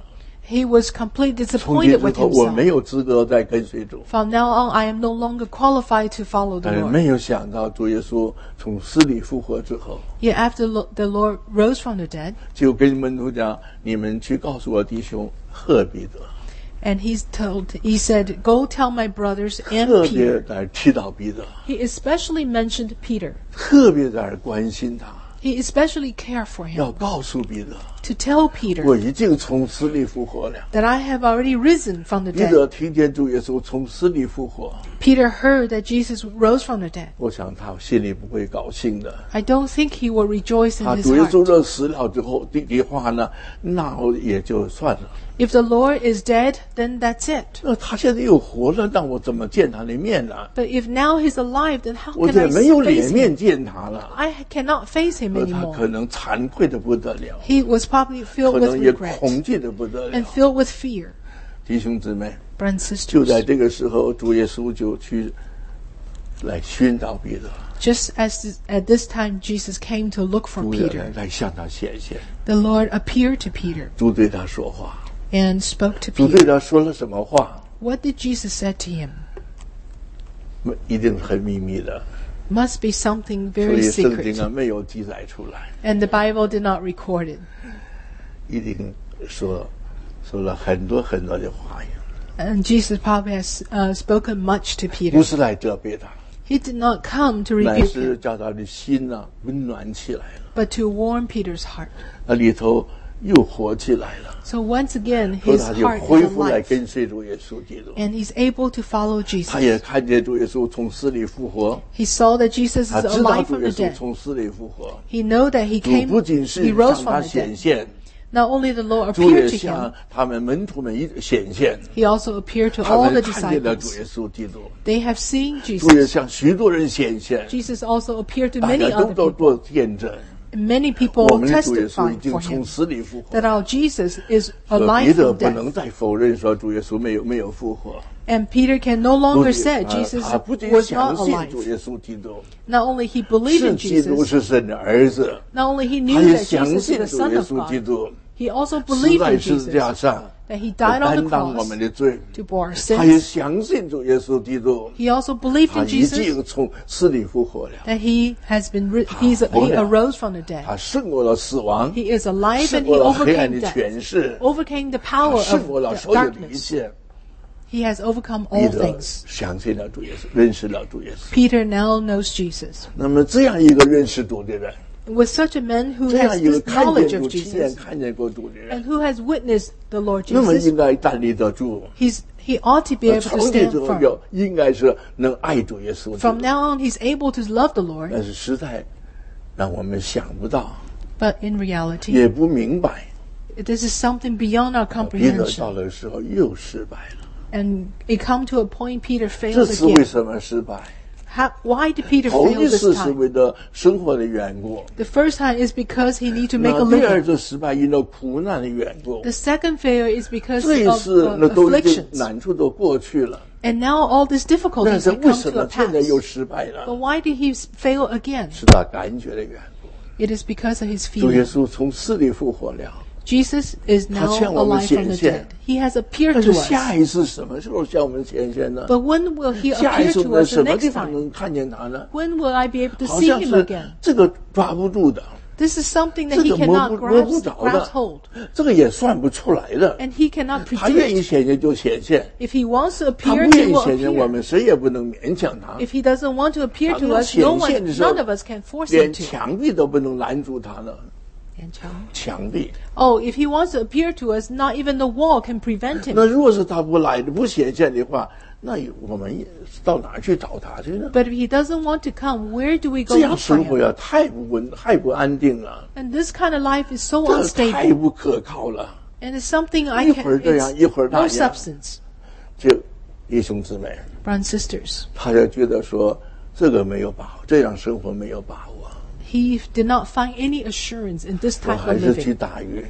He was completely disappointed with 从今之后我 himself. 没有资格再跟随主。 From now on, I am no longer qualified to follow the 但是 Lord. 没有想到主耶稣从死里复活之后， Yet after lo- the Lord rose from the dead, 就跟门徒讲：“你们去告诉我弟兄赫彼得。” and he's told, he said, "Go tell my brothers 特 and 别 Peter." 在提到彼得， He especially mentioned Peter. 特别在关心他， He especially cared for 要 him. 告诉彼得， To tell 我 Peter 已经从死里复活了。 that I have already risen from the 彼得 dead. 听见主耶稣从死里复活， Peter heard that Jesus rose from the dead. 我想他心里不会高兴的。 I don't think he will rejoice 他 in his 主耶稣 heart. 这死了之后，这句话呢，那也就算了。 If the Lord is dead, then that's it. 那他现在又活了，让我怎么见他的面呢？ But if now he's alive, then how 我 can 这 I 没有 face 脸 him? 面见他了。 I cannot face him 而他 anymore. 可能惭愧的不得了， He was probably 可 filled with 能也 regret 恐惧的不得 and 了。 filled with fear. 弟兄姊妹， Brothers and 就在 sisters, 这个时候，主耶稣就去来寻找彼得， just as this, at this time Jesus came to look for 主也 Peter, 来向他显现。 the Lord appeared to Peter 主对他说话， and spoke to 主对 Peter. 他说了什么话？ What did Jesus say to him? 一定是很秘密的， Must be something 所 very 以圣经 secret. 啊没有记载出来。 And the Bible did not record it. 一定说说了很多很多的话呀， And Jesus probably has uh, spoken much to 不 Peter. 是来责备他， He did not come to 乃 rebuke 是 him, 叫他的心呐、温暖起来了， but to warm Peter's heart. 那里头又活起来了， So once again, 所以 his 他就 heart 恢 is 复来 alive, 跟随主耶稣基督。 and he's able to follow 他也 Jesus. 看见主耶稣从死里复活， He saw that Jesus is 他知道 alive 主 from 耶 the 稣 dead. 从死里复活。 He know that he 主 came, 不仅是 he rose 向 from 他 the 显 dead. 现， Not only the Lord 主也 appeared to 向 him, 他们门徒们一显现， he also appeared to 他 all the 们看见了主 disciples. 耶稣基督。 They have seen 主也 Jesus. 向许多人显现， Jesus also appeared to 大 many 家都 other 都 people. 做见证。 And many 我 people 们的主耶稣已 testified 经 for 从 him 死里复活 that。our Jesus is 所以彼 alive 得 from 不能 death. 再否认说主耶稣没有没有复活。 And Peter can no 不 longer 仅 say 啊 Jesus 他不仅 was 相 not 信 alive. 主耶稣基督， Not only he believed 是 in 基督 Jesus, 是神的儿子， not only he 他 knew 也 that 相 Jesus 信 is the 主耶 Son of 稣基 God, 督 he also 死 believed 在 in 十字架 Jesus, 上， that he died on the 担当我 cross 们的罪。 to bore our 他也 sins. 相信主耶稣基督， He also believed 他 in 已 Jesus, 经从死里复活了， that he has been, ri- he's, he 活了。 arose from the dead. 他胜过了死亡， He is alive 胜 and 过 he 了黑暗 overcame 的 death, 权势， overcame the 他 power 胜 of 过了 the 所有的一 darkness. 切。 He has overcome 彼 all 得 things. 相信了主耶稣，认识了主耶稣。 Peter now knows Jesus. 那么这样一个认识主的人， With such a man who 这样 has 一个 this 看 knowledge 见 of 主、亲眼 Jesus 看见过主的人， and who has witnessed the Lord 那么 Jesus, 应该站立得住。 he's, he ought to be able 从 to 今 stand 之后 firm. 要应该是能爱主耶稣基 From 督， now on, he's able to love the Lord, 但是实在让我们想不到， but in reality, 也不明白。 this is something beyond our 彼得到 comprehension. 的时候又失败了， And it come to a point Peter 这 failed 次为 again. 什么失败？ How, why did Peter 头 fail 一 this 次是 time? 为了生活的缘故， The first time is because he need to make a 那第二 living. 次失败因为苦难的缘故， The second failure is because 这一 of 次 uh, 那都已经 afflictions. 难处都过去了， And now all these 但 difficulties 是 have 为 come 什 to a 么现在 pass. 又失败 But 了？ why did he fail again? 是他感觉的缘故。 It is because of his 主耶 feeling. 稣从死里复活了， Jesus is now 他向我们 alive from the 显现。 dead. He has appeared 但 to 是 us. 下一次什么时候向我们显现呢？ But when will he 下一 appear 次 to 我们 us 什 the 么地 next 方 time? 能看见他呢？ When will I be able to 好 see 像 him 是 again? 这个抓不住的， This is something that 这 he 个摸 cannot 不摸不 grasp, 着 grasp 的 hold. ， 这个也算不出来的。 And he cannot 他愿意 predict. 显现就显现， If he wants to 他 appear, 不 he 愿意 will 显现，我 appear. 们谁也不能勉强他。 If he doesn't want to appear 当 to 他 us, no 显 one, 现的时候 none of us can force him 连 to. 墙壁都不能拦住他了。 And Chang? 墙壁， Oh, if he wants to appear to us, not even the wall can prevent 那 him. 如果是他不来的、不显现的话，那我们也到哪儿去找他去呢？ But if he doesn't want to come, where do we go 这样 look for 生活 him? 呀，太不稳、太不安定了， And this kind of life is so 这太 unstable. 不可靠了。 And it's something I 一会儿 can, 这样，一会儿 it's 那 no 样。 substance. 就弟兄姊妹， Brothers and sisters, 他就觉得说这个没有把握，这样生活没有把握， he did not find any assurance in this 我 type 还 of 是去 living. 打鱼。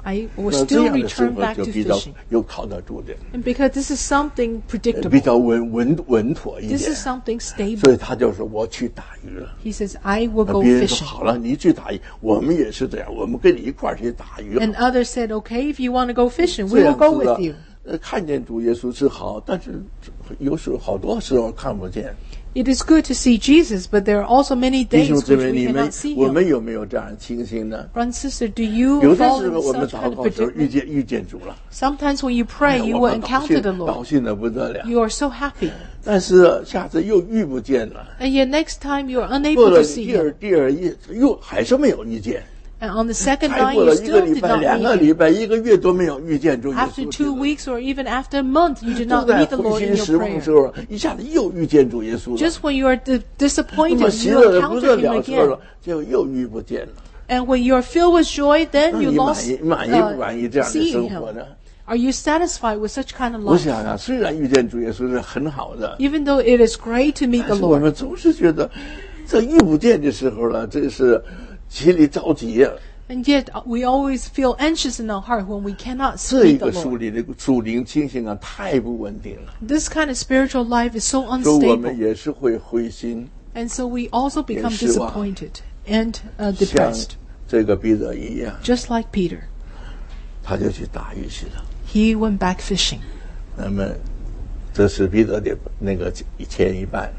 I will still return back to fishing. 又靠得住的。 And because this is something predictable. 比较稳稳稳妥一点。 This is something stable. 所以他就说我去打鱼了。 He says, I will go 别人 fishing. 说好了，你去打鱼，我们也是这样，我们跟你一块儿去打鱼。 And others said, okay, if you want to go fishing, we will go with you. 呃，看见主耶稣是好，但是有时候好多时候看不见。 It is good to see Jesus, but there are also many 弟 days 兄 which 姊妹， we 你们 cannot see 我 him. 们有没有这样的情形呢？ Brother and sister, do you 有的 fall 时 in 候我们 such 祷 kind 告 of 的时候遇 predicament? 见遇见主了， Sometimes when you pray, you 我 will 们高 encounter 兴 the 高 Lord. 兴的不得了。 You are so happy. 但是下次又遇不见了， And yet next time you are 过 unable 了 to see 第二 him. 第二一又还是没有遇见， And on the second 才 night, 过 you 了一个 still 礼 did 拜、 not 两个 meet 礼 him. 拜、一个月都没有遇见主耶 After 稣。 two weeks or even after a month, you did 都 not 在 meet the 灰 Lord 心 in your 失望的 prayer. 时候，一下子又遇见主耶稣了。 Just when you are di- 那么 disappointed, 喜 you 乐的不得 encounter him 了的时候 again. 结果又遇不见了。 And when you are filled with joy, 那 then you 你满 lost 意满意不满意这 uh, 样的 seeing 生活 him. 呢？ Are you satisfied with such kind of 我 life? 想啊，虽然遇见主耶稣是很好的， Even though it is great to meet 但 the 是我 Lord, 们总是觉得，这遇不见的时候呢，这是心里着急呀、 and yet we always feel anxious in our heart when we cannot 这一 meet the 个属 Lord. 灵的属灵情形啊，太不稳定了， This kind of spiritual life is so 所以我们 unstable. 也是会灰心， And so we also become 也失望。 disappointed and uh, 像 depressed. 这个彼得一样， Just like Peter, 他就去打鱼去了。 he went back fishing. 那么，这是彼得的那个前一半。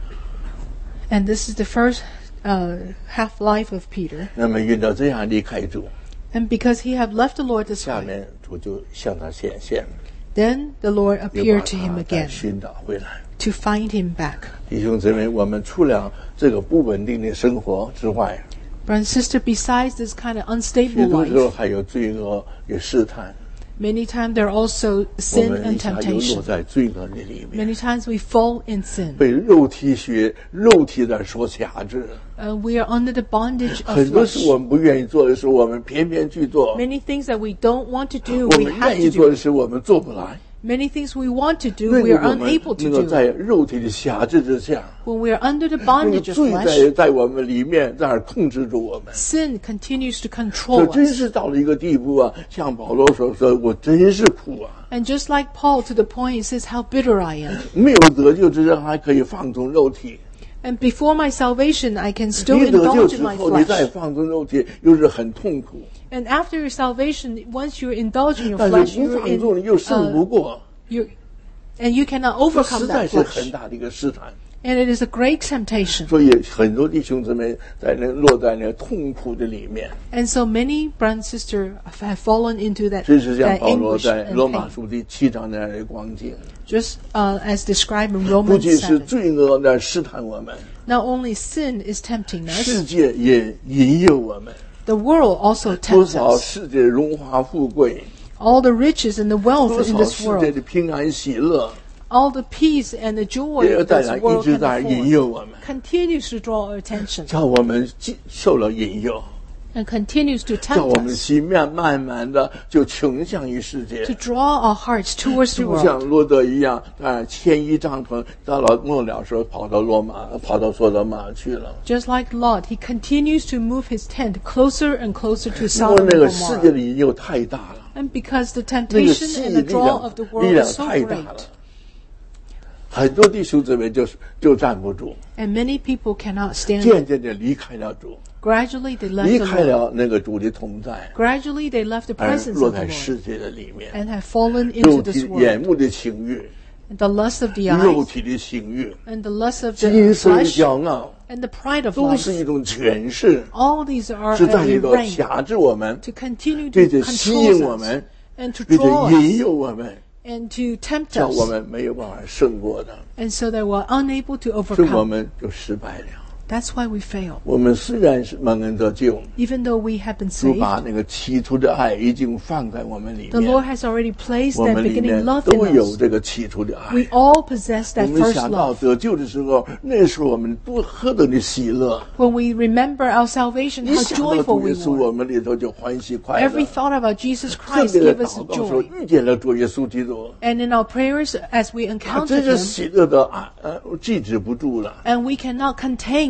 And this is the first uh, half life of Peter. 那么遇到这样离开主， And because he had left the Lord this 下 way, 面主就向他显现， then the Lord 又把 appeared to him 他再 again 寻找回来。 to find him back. 弟兄姊妹，我们除了这个不稳定的生活之外， Brother and sister, besides this kind of 许 unstable 多时候 life, 还有罪恶与试探， many times there are also 我 sin 们 and 一下又落 temptation. 在罪恶的里面， Many times we fall in sin. 被肉体学肉体的所辖制。 Uh, we are under the bondage of 很多 flesh. 事我们不愿意做的时候，我们偏偏去做； Many things that we don't want to do, 我 we 们 have 愿意 to 做 do. 的时候，我们做不来。 Many things we want to do, 因 we 为 are 我们 unable 能 to 够在 do. 肉体的辖制之下， When we are under the 那个 bondage of 罪在 flesh, 在我们里面，在那儿控制住我们。 sin continues to 这 control 真 us. 是到了一个地步啊！像保罗所说：“我真是苦啊！ And just like Paul, to the point, he says, how bitter I am. 没有得救之前还可以放纵肉体， And before my salvation, I can still 一得救 indulge 之 in my 后，你再 flesh. 放纵肉体，又是很痛苦。 And after your salvation, once you're indulging your 但 flesh, 是不 you're 放纵，你 in, 又胜不 uh, 过， you're, and you cannot 这 overcome 实在 that 是很 flesh. 大的一个试探。 And it is a great temptation. 所以很多弟兄姊妹在那落在那痛苦的里面。 And so many brother and sister have fallen into that, 这是像 that 保罗 anguish 在 and 罗马 pain. 书第七章那样的光景， Just uh, as described in 不 Romans 仅是 seven. 罪恶在试探我们， Not only sin is tempting 世 us, 界也引诱我们。 the world also 多 tempts 少 us. 世界荣华富贵， All the riches and the 多 wealth in 少 this 世界 world, 的平安喜乐， all the peace and the joy 也 that 在 this 那一 world 直 can 在引 afford, 诱我们， continues to draw our attention 叫我们既受了引诱， and continues to 叫我 tempt 们 us 心慢慢慢的就倾向于世界 to， draw our hearts towards the 就 world. 像罗德一样，啊，牵一帐篷到了末了时候跑到罗马，跑到索多玛去了。 Just like Lot, he continues to move hhis tent closer and closer to 因为 Sodom 那 and 个世界 Gomorrah. 的引诱太大了， And because the 那个 temptation 吸 and 引 the 力 draw 量 of the 力 world 量 is so 太大 great, 了，很多弟兄姊妹就是就站不住， and many people cannot stand 渐 it. 渐的离开了主， Gradually, they 离 left 开 the Lord. 了那个主的同在， Gradually, they left the 而 presence 落 of the 在 Lord 世界的里面， and have fallen 肉 into 体 this 眼 world. 目的情欲， The lust of the 肉 eyes 体的情欲， and the lust of 今 the 生 flesh 骄傲， and the pride of 都是 life. 一种权势， All these are 是在 a 里头 reign 辖制我们， to continue 并 to 且吸引我 control us 们， and to 并且 draw 引 us 诱我们， and to tempt 叫我 us, 们没有办法胜过的， and so that we're unable to 所以我 overcome. 们就失败了。 That's why we fail. 我们虽然是蒙恩得救， Even though we have been 主 saved, 把那个起初的爱已经放在我们里 the 面， Lord has already placed 我 that 们里 beginning 面 love 都 in 有 us. 这个起初的爱 We。all possess 我 that 们 first 想到 love. 得救的时候，那时候我们多何等的喜乐！ When we remember our salvation, 一 how 想到 joyful 主 we 耶稣， were. 我们里头就欢喜快 Every 乐。 thought about Jesus 特 Christ 别的 gave us 祷 a 告说 joy. 遇见了主耶稣基督， And in our prayers, as we 他 encounter 真是 Him, 喜乐的啊呃制止不住了。 and we cannot contain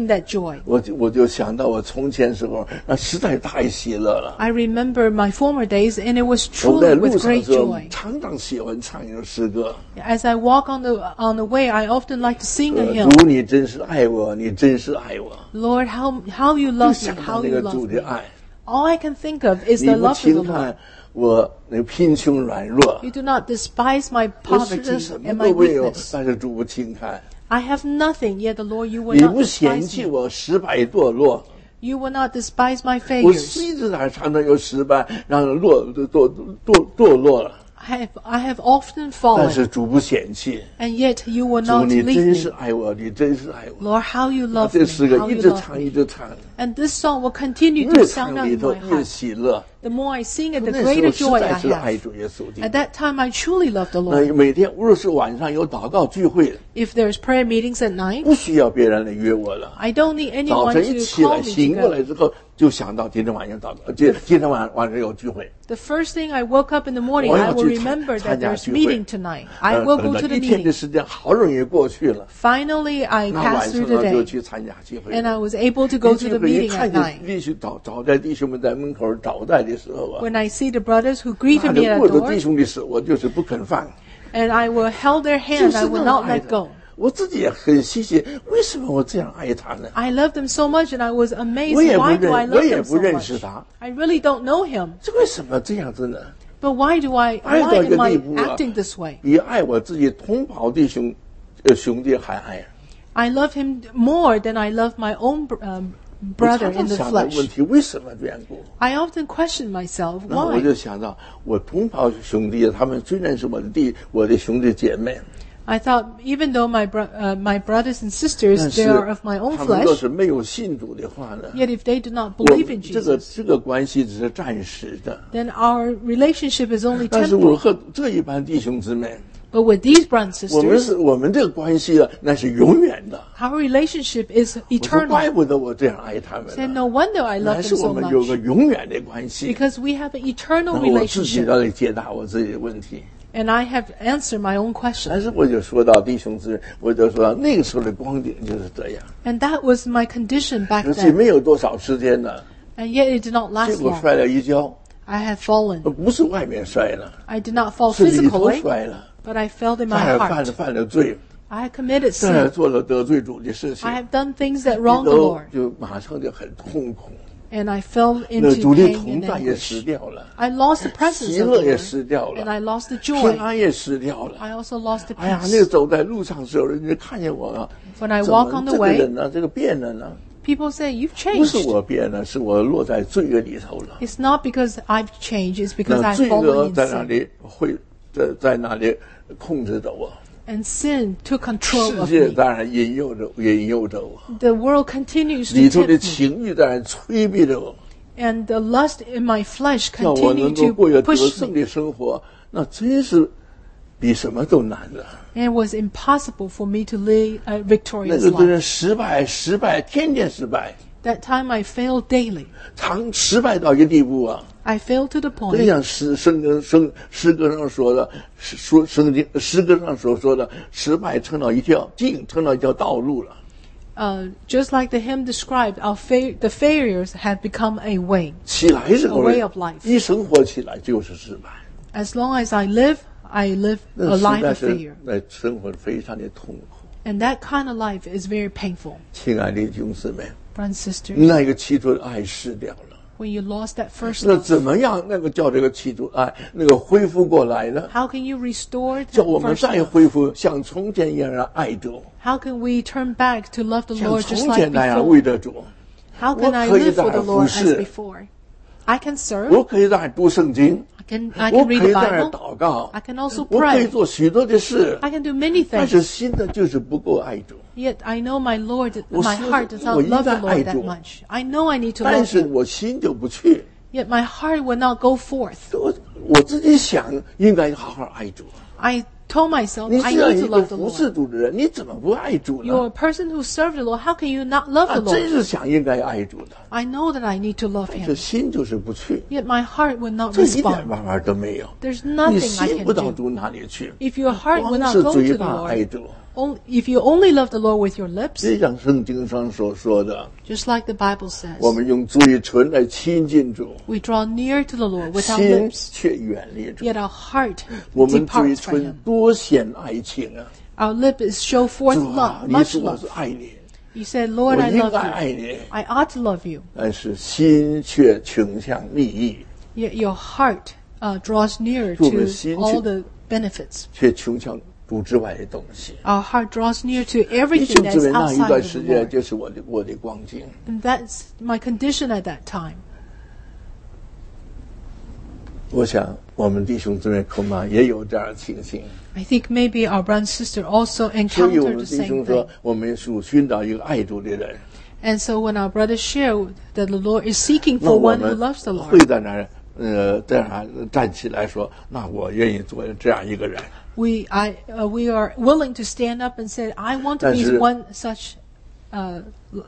that joy. 我就我就想到我从前时候，那实在太喜乐了。 I remember my former days, and it was truly with great joy. 常常喜欢唱一首诗歌。 As I walk on the on the way, I often like to sing a hymn. 主，你真是爱我，你真是爱我。 Lord, how how you love me, how you love me. All I can think of is the love of the Lord. 我那贫穷软弱。 You do not despise my poverty and my weakness. 但是主不轻看。 I have nothing, yet the Lord, you will not despise me. 你不嫌弃我失败堕落。 You will not despise my failures. 我虽然常常有失败，让人落堕堕堕堕落了。 I have, I have often fallen. 但是主不嫌弃。 And yet you will not leave me. 主，你真是爱我，你真是爱我。 Lord, how you love me, 这诗歌 how 一 you 直 love 唱， me. 一直唱。 And this song will continue to sound out in my 越 heart. 喜乐。 The more I sing it, the greater joy I have. At that time, I truly love the Lord. 每天无论是晚上有祷告聚会， If there's prayer meetings at night, 不需要别人来约我了。 I don't need anyone 早晨一 to 起 call 来 me 醒 to 过 go. 来之后，就想到今天晚上祷告，今今天晚晚上有聚会。 The first thing I woke up in the morning, I will remember that there's meeting tonight. I will go to the 一天的 meeting. 时间好容易过去了。 Finally, I 那晚 passed 上 through the 就 day, 去参加聚会。 and I was able to go to the 一 meeting 看 at 见 night. 弟兄早早在弟兄们在门口招待的时候啊， When I see the brothers who greeted 那 me 就 at 握 the 着弟 door, 兄的手，我就是不肯放。 and I will held their hand, I will not let go. 我自己也很稀奇，为什么我这样爱他呢？ I love them so much, and I was amazed. 我也不 Why do I 认，我 love 也 them 不 so 认识 much? 他。 I really don't know him. 这为什么这样子呢？ But why do I? 爱 Why 到一个 am I 地步啊， acting this way? 比爱我自己同袍弟兄、呃兄弟还爱。 I love him more than I love my own um, 我 brother 常 in 常 the 想的问 flesh. 题，为什么这样故？ I often question myself 然后我就 why. 想到，我同袍兄弟，他们虽然是我的弟，我的兄弟姐妹， I thought even though my bro- uh, my brothers and sisters 但 they 是 are of my own 他们若 flesh, 是没有信主的话呢， yet if they do not 我 believe in 这个 Jesus, 这个关系只是暂时的。 then our relationship is only 但是我 temporal. 和这一班弟兄姊妹， But with these brothers and 我们 sisters, 是我们这个关系啊，那是永远的。 our relationship is 我说怪 eternal. 不得我这样爱他们 Said 呢， no wonder I 乃 love 是 them 我 so 们有个 much 永远的关系。 because we have an eternal 然后我自己 relationship. 要来解答我自己的问题。 And I have answered my own 但 question. 是我就说到弟兄姊妹，我就说到那个时候的光景就是这样， And that was my condition back 而且 then. 没有多少时间呢， And yet it did not 结 last 果 long. 摔了一跤， I had fallen. 不是外面摔了， I did not fall 是里头 physically, 摔了， but I fell in 这 my 还犯 heart. 了犯了罪， I had committed 这还 sin. 做了得罪主的事情， I have done things that 里 wrong the 头 Lord. 就马上就很痛苦， And I fell 那 into 主的 pain 同 and 在也失 anguish. 掉了， I lost the presence 喜 of 乐 the 也 Lord. 失掉 And I 了， lost the 平 joy. 安也失掉了。 I also lost the 哎呀，那个 peace. 走在路上的时候，人家看见我啊， When I 怎 walk 么 on 这 the 个 way, 人呢？这个变了呢？ people say, you've 不是 changed. 我变了，是我落在罪恶里头了。 It's not because I've changed, it's because 那 I've 罪恶 fallen in 在那 sin. 里会在在那里控制着我， And sin took control 世 of 界 me. 当然引诱着引诱着我， The world continues 里 to 头的 tempt me. 情欲当然催逼着我， And the lust in my flesh 叫我 continue 能够 to 过一个得 push 胜 me. 的生活，那真是比什么都难的。 And it was impossible for me to live a 那 victorious 个真 life. 是失败，失败，天天失败， That time I failed daily. 常失败到一个地步啊！ I failed to the 就 point 像诗圣经圣诗歌上说的，说圣经诗歌上所说的，失败成了一条径，成了一条道路了。 Uh, just like the hymn described, our fa- the failures have become a way. 起来这 A 个 way 人 of life. 一生活起来就是失败， As long as I live, I live 那 a 实 life 在 of 是 failure. 那生活非常的痛苦。 And that kind of life is very painful. 亲爱的弟兄姊妹， Brothers and sisters, 那个起初的爱失掉了， when you lost that first 那 love, 怎么样那个叫这个起初爱那个恢复过来呢？ how can you restore 叫 that 我们 first 再 love? 恢复像从前一样的爱主， How can we turn back to love the 像 Lord just 从 like 前那样为 before? 着主。 How can I 我可以 live for 在 the 服 Lord 侍。 as before? I can serve. 我可以在读圣经， I can, I 我 can 可 read 以 the 在那 Bible. 祷告， I can also 我可以 pray. 做许多的事， I can do many 但是 things. 心的就是不够爱主。 Yet I know my Lord, 我 my 是 heart does 我 not 应 love 该 the 爱 Lord that 主， much. I know I need to 但 love 是 Him. 我心就不去。 Yet my heart will not go forth. 我我自己想应该好好爱主。 I told myself 你 I 这样 need 一 to 个 love the 服 Lord. 侍主的人，你怎么不爱主 You're 呢？ a person who served the Lord. How can you not love 啊， the 真 Lord? 是想应该爱主的， I know that I need to love 这 Him. 心就是不去， Yet my heart will not 这一点 respond. 办法都没有。 There's 你 nothing I 心不 can 到 do. 主哪里去？ If your heart will 光 not 是 go 嘴 to the 巴爱 Lord, 主， only, if you only love the Lord with your lips, 就像圣经上所说的 just like the Bible says, 我们用嘴唇来亲近主 we draw near to the Lord with our 心 lips, 却远离主 yet our heart 我们嘴 departs from 唇 Him. 多显爱情啊 Our lips show forth 主啊 love, 你 much 说我 love. 是爱你 You said, Lord, 我 I 应 love 该爱 you. 你 I ought to love you. 但是心却倾向利益 Yet your heart uh, draws near 我们 to 心 all 却 the benefits. 却倾向主之外的东西 Our heart draws near to 弟 everything 兄 that's 姊妹那一 outside 段 of 时 the 间 Lord. 就是我的我的光景 And that's my condition at that time. 我想我们弟兄姊妹恐怕也有这样的情形 I think maybe our brother and sister also 所以我 encountered 们 the 弟 same 兄 thing. 说我们属寻找一个爱主的人 And so when our brothers share that the Lord is seeking 那 for 我 one who 们 loves the 会 Lord, 在那儿呃这样站起来说那我愿意做这样一个人 we I uh, we are willing to stand up and say, I want to 但 be 是 one such. Uh,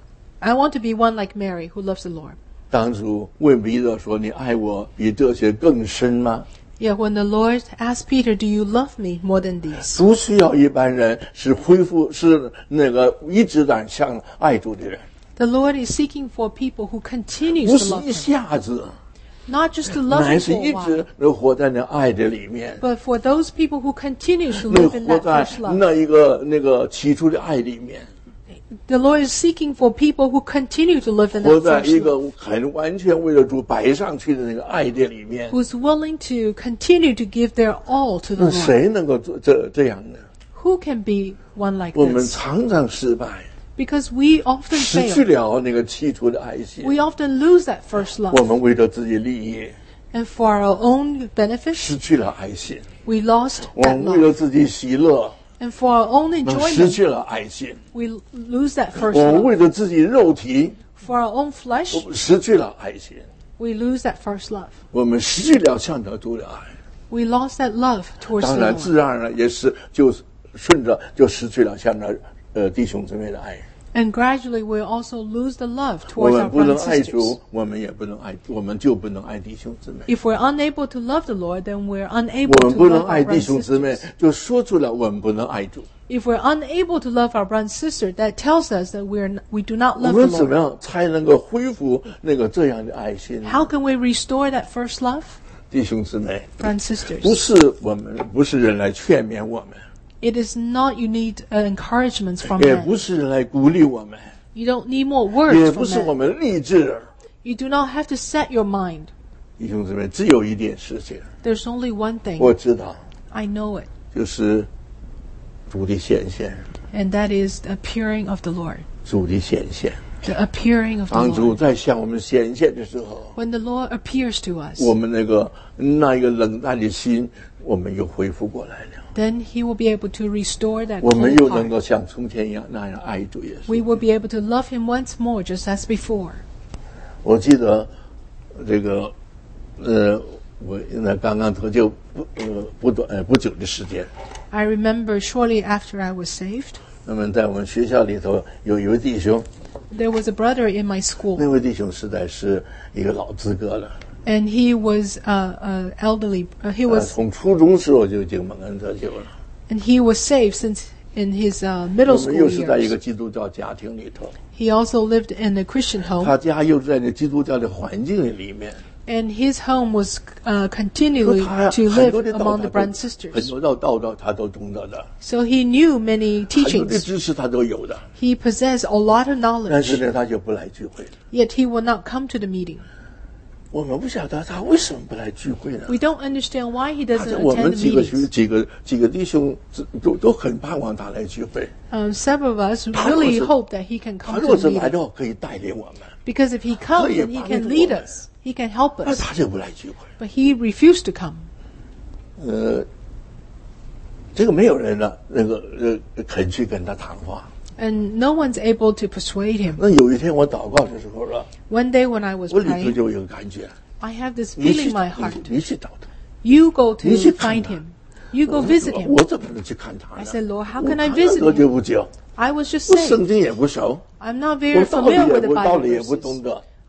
I want to be one like Mary who loves the Lord. 当主问彼得说你爱我比这些更深吗 Yeah, when the Lord asked Peter, "Do you love me more than these?" 主需要一般人是恢复是那个一直在向爱主的人 The Lord is seeking for people who 不 continues to 是 love 一 Him, 下子 not just to love 乃 Him 是 for 一 a 直 while, 能活在那爱的里面 but for those people who continue to 能 live in 活 that 在 first love. 那一个那个起初的爱里面 The Lord is seeking for people who continue to live in 活 that 在 first 一 love, 个很完全为了主摆上去的那个爱的里面 who's willing to continue to give their all to the 那 Lord. 谁能够做这这样呢 Who can be one like 我们 this? 常常失败 Because we often 失去 fail. 了那个起初的爱心 We often lose that first 我 love. 们为了自己利益 And for our own benefit, 失去了爱心 we lost 我 that 们为了 love. 自己喜乐 And for our own 那失 enjoyment, 去了爱心 we lose that first 我们 love. 为了自己肉体 For our own 我 flesh, 们失去了爱心 we lose that first love. 我们失去了向着主的爱 We lost that love towards 当 the 然 Lord. 自然而然也是就顺着就失去了向着呃弟兄姊妹的爱 And gradually, we'll also lose the love 我 towards 们 our 不能 brothers 爱 and sisters. 主我们也不能爱我们就不能爱弟兄姊妹 If we're unable to love the Lord, then we're 我 unable 们 to 不能 love 爱 our 弟 brothers 兄 and 姊妹 sisters. 就说出了我们不能爱主 If we're unable to love our brother and sister, that tells us that we're we do not 我 love the 们怎么 Lord. 样才能够恢复那个这样的爱心呢 How can we restore that first love? 弟兄姊妹 Brothers and 不 sisters, 是我们不是人来劝勉我们 it is not you need uh, encouragements from 也 men. 不是人来鼓励我们 You don't need more 也 words 不 from 是我 men. 们励志 You do not have to set your mind. 弟兄姊妹只有一件事情 There's only one thing. 我知道 I know it. 就是主的显现 And that is the appearing of the Lord. 主的显现 The appearing of the 当主 Lord. 在向我们显现的时候 When the Lord appears to us, 我们那个那一个冷淡的心我们又恢复过来了 then He will be able to restore that 我们 cold 又能 heart. 够像从前一样那样爱主耶稣 We will be able to love Him once more, just as before. 我记得这个呃我那刚刚得救不呃不短呃不久的时间 I remember shortly after I was saved, 那么在我们学校里头有一位弟兄 there was a brother in my school, 那位弟兄实在是一个老资格了 and he was uh, uh, elderly. Uh, he 呃 was 从初中时候就已经蒙恩得救了 and he was saved since in his uh, 我 middle 们又 school 是在一个 years. 基督教家庭里头 He also lived in a Christian 他 home, 家又在那基督教的环境里面 and his home was uh, 所 continually 以他 to 很多 live 的道 among 他 the 都 brothers and 很 sisters. 多道道道他都懂得的 So he knew many 很多的 teachings. 知识他都有的 He possessed a lot of 但是 knowledge, 呢他就不来聚会 yet he will not come to the meeting. 我们不晓得他为什么不来聚会呢 We don't understand why he 他 doesn't 在我 attend 们 the 几个学 meetings. 几个几个弟兄都都很盼望他来聚会 Um, several of us 他若 really 是 hope that he can 他 come 若 to 是 the 来 meeting. 的话可以带领我们 Because if he comes, 可以 then he 帮 can 助 lead 我们。 us. He can help 那 us. 他就不来聚会 But he refused to come. 呃这个没有人呢那个呃肯去跟他谈话 And no one's able to persuade him. 那有一天我祷告的时候了 One day when I was 我里头 praying, 就有个感觉 I have this 你 feeling 去 in my heart. 你去找他 You go to 你去看 find 他 him. You go visit 我 him. 我怎么能去看他 I 呢 said, Lord, how 我 can I 刚 visit 得救 him? 不久 I was just 我 saved. 圣经也不熟 I'm not 我 very 道理 familiar 也 with the 不道 Bible 理也不懂 verses. 得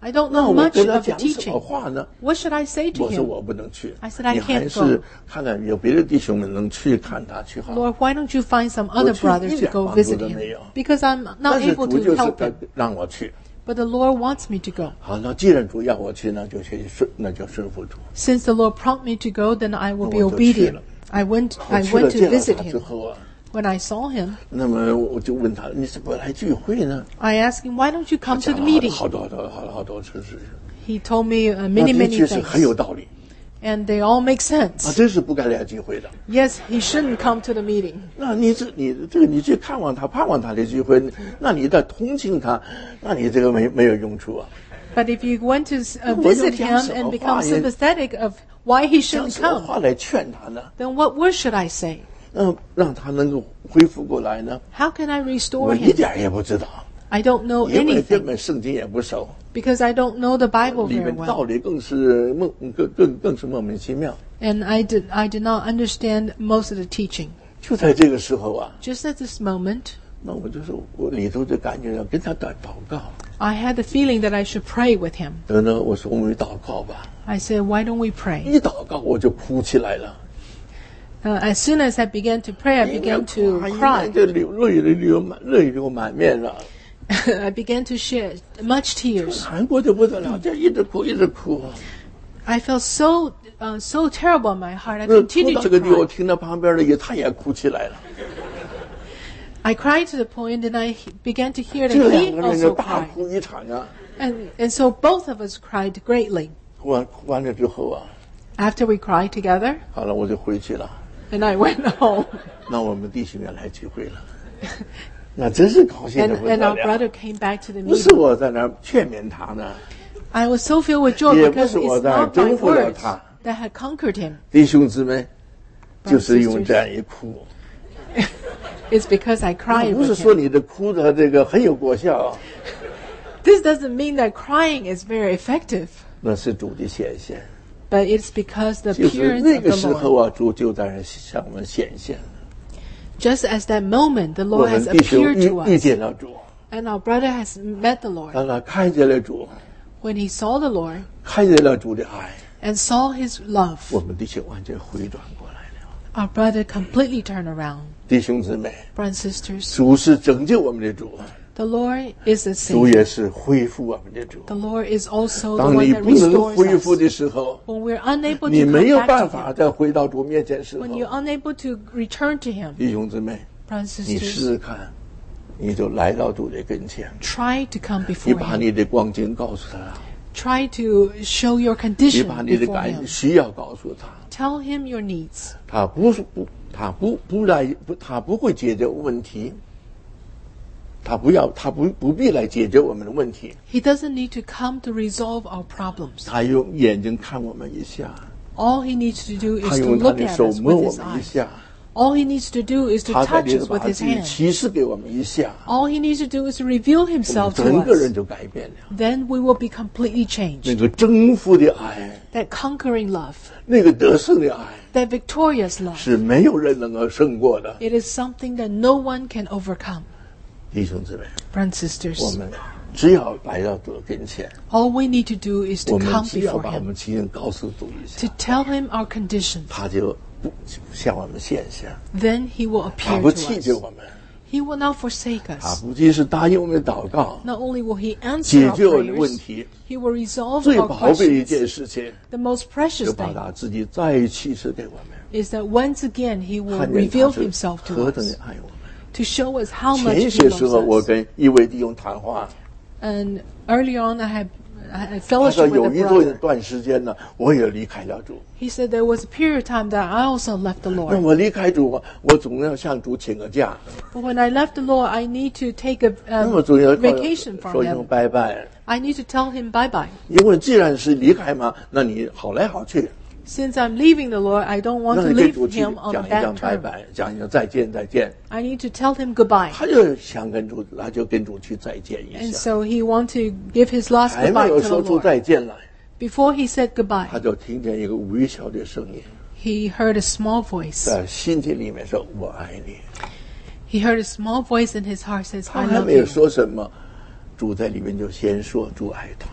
I don't know much of the teaching. What should I say to him? I said, I can't go. Lord, why don't you find some other brothers to go visit him? Because I'm not able to help him. But the Lord wants me to go. Since the Lord prompted me to go, then I will be obedient. I went, I went to visit him. When I saw him, I asked him, why don't you come to the meeting? He told me uh, many, many things. And they all make sense. Yes, he shouldn't come to the meeting. But if you went to uh, visit him and become sympathetic of why he shouldn't come, then what word should I say? How can I restore him? I don't know anything because I don't know the Bible very well. And I did, I did not understand most of the teaching. Just at this moment, I had the feeling that I should pray with him. I said, why don't we pray? Uh, as soon as I began to pray, I began to cry. I began to shed much tears. I felt so uh, so terrible in my heart. I continued to cry. I cried to the point that I began to hear that he also cried. And, and so both of us cried greatly. After we cried together, and I went home. and, and our brother came back to the meeting. I was so filled with joy because it's not my words that had conquered him. It's because I cried with him. This doesn't mean that crying is very effective. But it's because the appearance of the Lord. Just as that moment, the Lord has appeared to us, and our brother has met the Lord. When he saw the Lord and saw his love, our brother completely turned around. Brothers and sisters, the Lord is the Savior. The Lord is also the one that restores us. When we're unable to come back to Him, when you're unable to return to Him, brothers and sisters, try to come before Him. Try to show your condition before Him. Tell Him your needs. He doesn't need to come to resolve our problems. All He needs to do is to look at us with His eyes. All He needs to do is to touch us with His hand. All He needs to do is to reveal Himself to us. Then we will be completely changed. That conquering love, that victorious love, it is something that no one can overcome. Brothers and sisters, all we need to do is to come before Him, to tell Him our conditions. Then He will appear to us. He will not forsake us. Not only will He answer our prayers, He will resolve our questions. The most precious thing is that once again He will reveal Himself to us, to show us how much He loves us. And early on, I had, I had fellowship with a brother. He said there was a period of time that I also left the Lord. But when I left the Lord, I need to take a um, vacation from Him. I need to tell Him bye-bye. Since I'm leaving the Lord, I don't want to leave Him on a bad term. I need to tell Him goodbye. And so he wants to give his last goodbye to the Lord. Before he said goodbye, he heard a small voice. He heard a small voice in his heart says, I love you.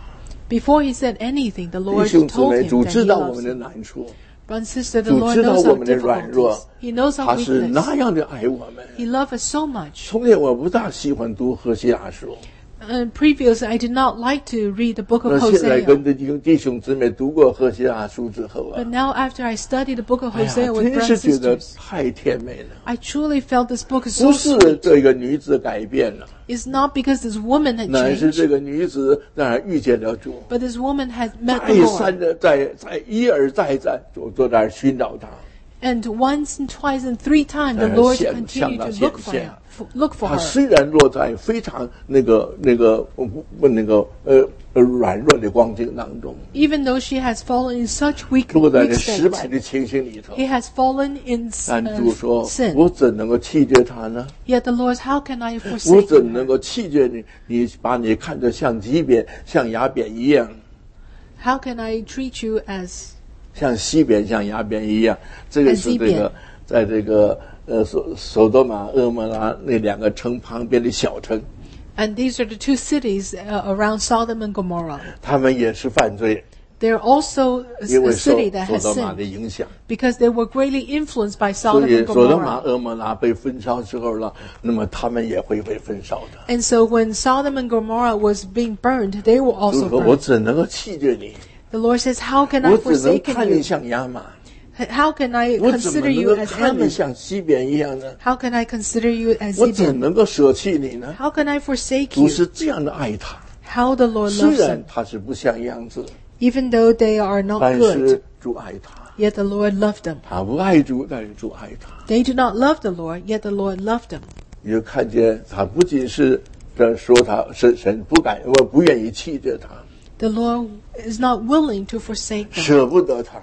Before he said anything, the 弟 Lord 兄姊 told 妹， him 主 that 知 he 道我 loves 们的 him. 难处， Brother and sister, the 主 Lord 知道 knows 我 our 们的软弱 difficulties. He knows 他 our 是那 weakness. 样的爱我们。 He loves us so much. 从前我不大喜欢读何西阿书， Uh, previously, I did not like to read the book of 那现在 Hosea. 跟着弟兄弟兄姊妹读过何西阿书之后啊 But，now, after I studied the book of 哎呀， Hosea with 真 brothers 是 and 觉得 sisters, 太甜美了。 I truly felt this book is 不 so 是 sweet. 这个女子改变了， It's not because this woman had 乃是 changed, 这个女子当然遇见了主， but this woman had met the 再三 Lord. 的在在一而再再就坐在那儿寻找他。 And once and twice and three times, the 呃 Lord 显- continued 向他 to 显 look for 现。 her. f- Look for 他 her. 虽然落在非常那个那个呃不那个呃呃软弱的光景当中， Even though she has fallen in such weak, 落在 weak 这失败 state, 的情形里头， he has fallen in s- 但 uh, 主说：“ sin. 我怎能够弃绝他呢？ Yet the Lord, how can I 我 forsake 怎能 her? 够弃绝你？你把你看得像基扁、像雅扁一样， How can I treat you as 像西扁、像雅扁一样？这个是这个在这个呃索索多玛、俄摩拉那两个城旁边的小城， And these are the two cities uh, around Sodom and Gomorrah. 他们也是犯罪， They're also a, 因为 a 受 city that 索 has 多玛的 sinned 影响。” because they were greatly influenced by 所 Sodom 以 and 索多玛、 Gomorrah. 俄摩拉被焚烧之后呢，那么他们也会被焚烧的。 And so when Sodom and Gomorrah was being burned, they were 主 also 说：“我 burned. 怎能够弃绝你？ The Lord says, how can I 我只能 forsake 看你 you? 像亚玛， How can I 我怎么 consider 能 you 够 as 看你 Ammon? 像西边一样呢？ How can I consider you as 我怎 Zidon? 能够舍弃你呢？” How can I forsake 主 you? 是这样的爱他， How the Lord 虽 loves 然 them. 他是不像样子， Even though they are not 但 good, 是主爱他。 yet the Lord loved them. 他不爱主，但是主爱他。 They do not love the Lord, yet the Lord loved them. 你就看见他不仅是这说他是神不敢，我不愿意弃绝他， The Lord is not willing to forsake them. 舍不得他。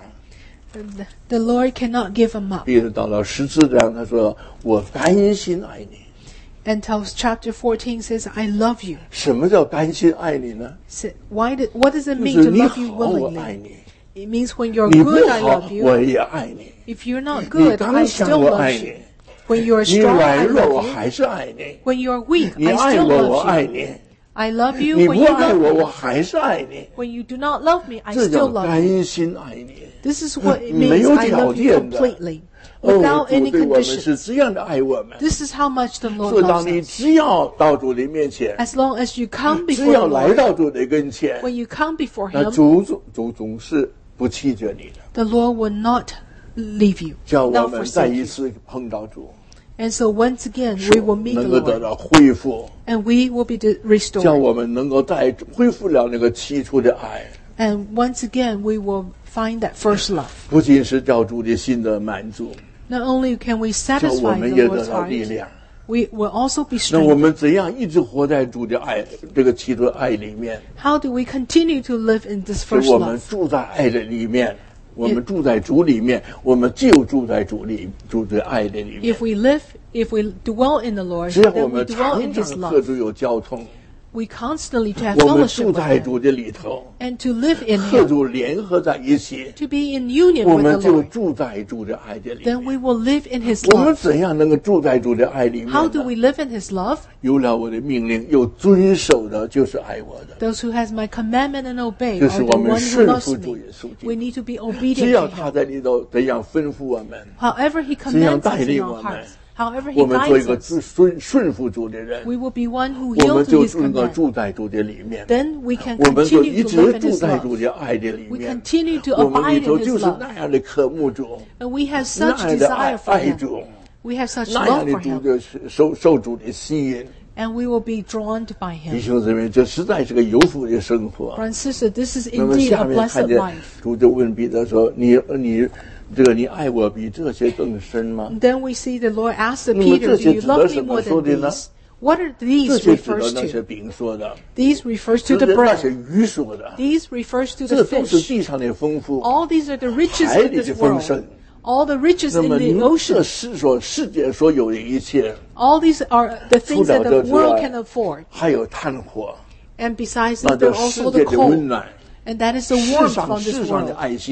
The Lord cannot give them up. 并且到了十四章，他说：“我甘心爱你。” And tells chapter fourteen says, I love you. 什么叫甘心爱你呢？ So why did, what does it 就 mean 是 to 你 love you 好，我爱 willingly? 你； It means when you're 你不 good, I 好 love， 我 you. 也爱你； If you're not 你 good, 刚 I 强， still 我 love 爱 you. 你； When you're 你 strong, 软 I 弱，我 love you. 还是爱你； When you're weak, 你 I 爱 still 我，我 love 爱 you. 你； I love you 你 when 不 you 爱 love 我，我 me. 还是爱你。 When you do not love me, I 这叫 still love you. 甘心爱你。 This is what it 没 means. 有 I 条 love you 件的。 completely, 哦， without 主 any 对我们是 conditions. 这样的爱我们。 This is how much the 所 Lord 以，当 loves 你 us. 只要到主的面前， As long as you come 只 before 要 the 来 Lord, 到主的跟前， when you come before 那 Him, 主主主总是不弃绝你的。 the Lord will not leave you, 叫我 not 们再 forsake 一 you. 次碰到主， And so once again, we will meet 能 the 够得 Lord, 到恢复， and we will be de- 叫 restored. 我们能够再恢复了那个起初的爱， And once again, we will find that first love. 不仅是叫主的心的满足， Not only can we 叫我 satisfy 们 the 也得 Lord's 到力 heart, 量。 we will also be 那我 strengthened. 们怎样一直活在主的爱这个起初的爱里面？ How do we continue to live in this 是 first 我们 love? 住在爱的里面，我们住在主里面，我们就住在主里，住在爱的里面。 If we live, if we dwell in the Lord, 只要我 then we 们 dwell 常 in 常 His 和 love. 主有交通， We constantly to have 我们 fellowship 住 with 在 Him 主的里头， and to live in 和 Him, 主联合在一起， to be in union 我 with 们 the 就 Lord. 住在主的爱的里 Then 面。 we will live in His 我们 love. 怎样能够住在主的爱里面 How do 呢？ we live in His love? 有了我的命令，又遵守的，就是爱我的。 Those who has my commandment and obey 就 are 是 the 我们 one who 顺 loves 服主 me. 耶稣基 We 督。 need to be 只 obedient 要 to 他 Him. 在里头怎样吩咐我们， However He 怎样 commands 带 us in 领 our 我们， hearts, however 我 He 们做一 guides 个 us, 顺顺服主的人， we will be one who 我们 yields to 就 His 能够 command. 住在主的里面。 Then we can 我们就 continue 一 to 直 live in 住 His 在 love. 主的爱的里 We 面。 continue to 我们 abide 里头 in 就 His 是 love. 那样的渴慕主， And we have 那 such 样的爱 desire for 爱 Him. 主， We have such 那样 love 的 for 主 Him. 的受受主的吸引。 And we will be drawn by 弟 Him. 兄姊妹，这实在是个有福的生活。 Brother and sister, this is 那么 indeed 下 a 面看 blessed 见 life. 主就问彼得说：“你你这个你爱我比这些更深吗？ Then we see the Lord asked 那么 Peter, 这 do 些 you 指的 love 什 me 么 more 说 than 的呢？ these? What are 这 these 些指的 refers 那些 to? 饼说的， These refers 指 to 的 the 那些 bread. 鱼说的， These refers to 这 the 都是 fish. 地上的丰富。 All these are the riches 海 of 里的 this 丰 world. 盛。 All the riches 那 in 么 the 这 ocean. 世所世界所有的一切， All these are the things that the 除了这之外， world can afford. 还有炭火， And besides 那 this, 这 there are 世 also 界 the 的温 coal. 暖， And that is the 世 warmth 上 from 世 this 上的 world. 爱心，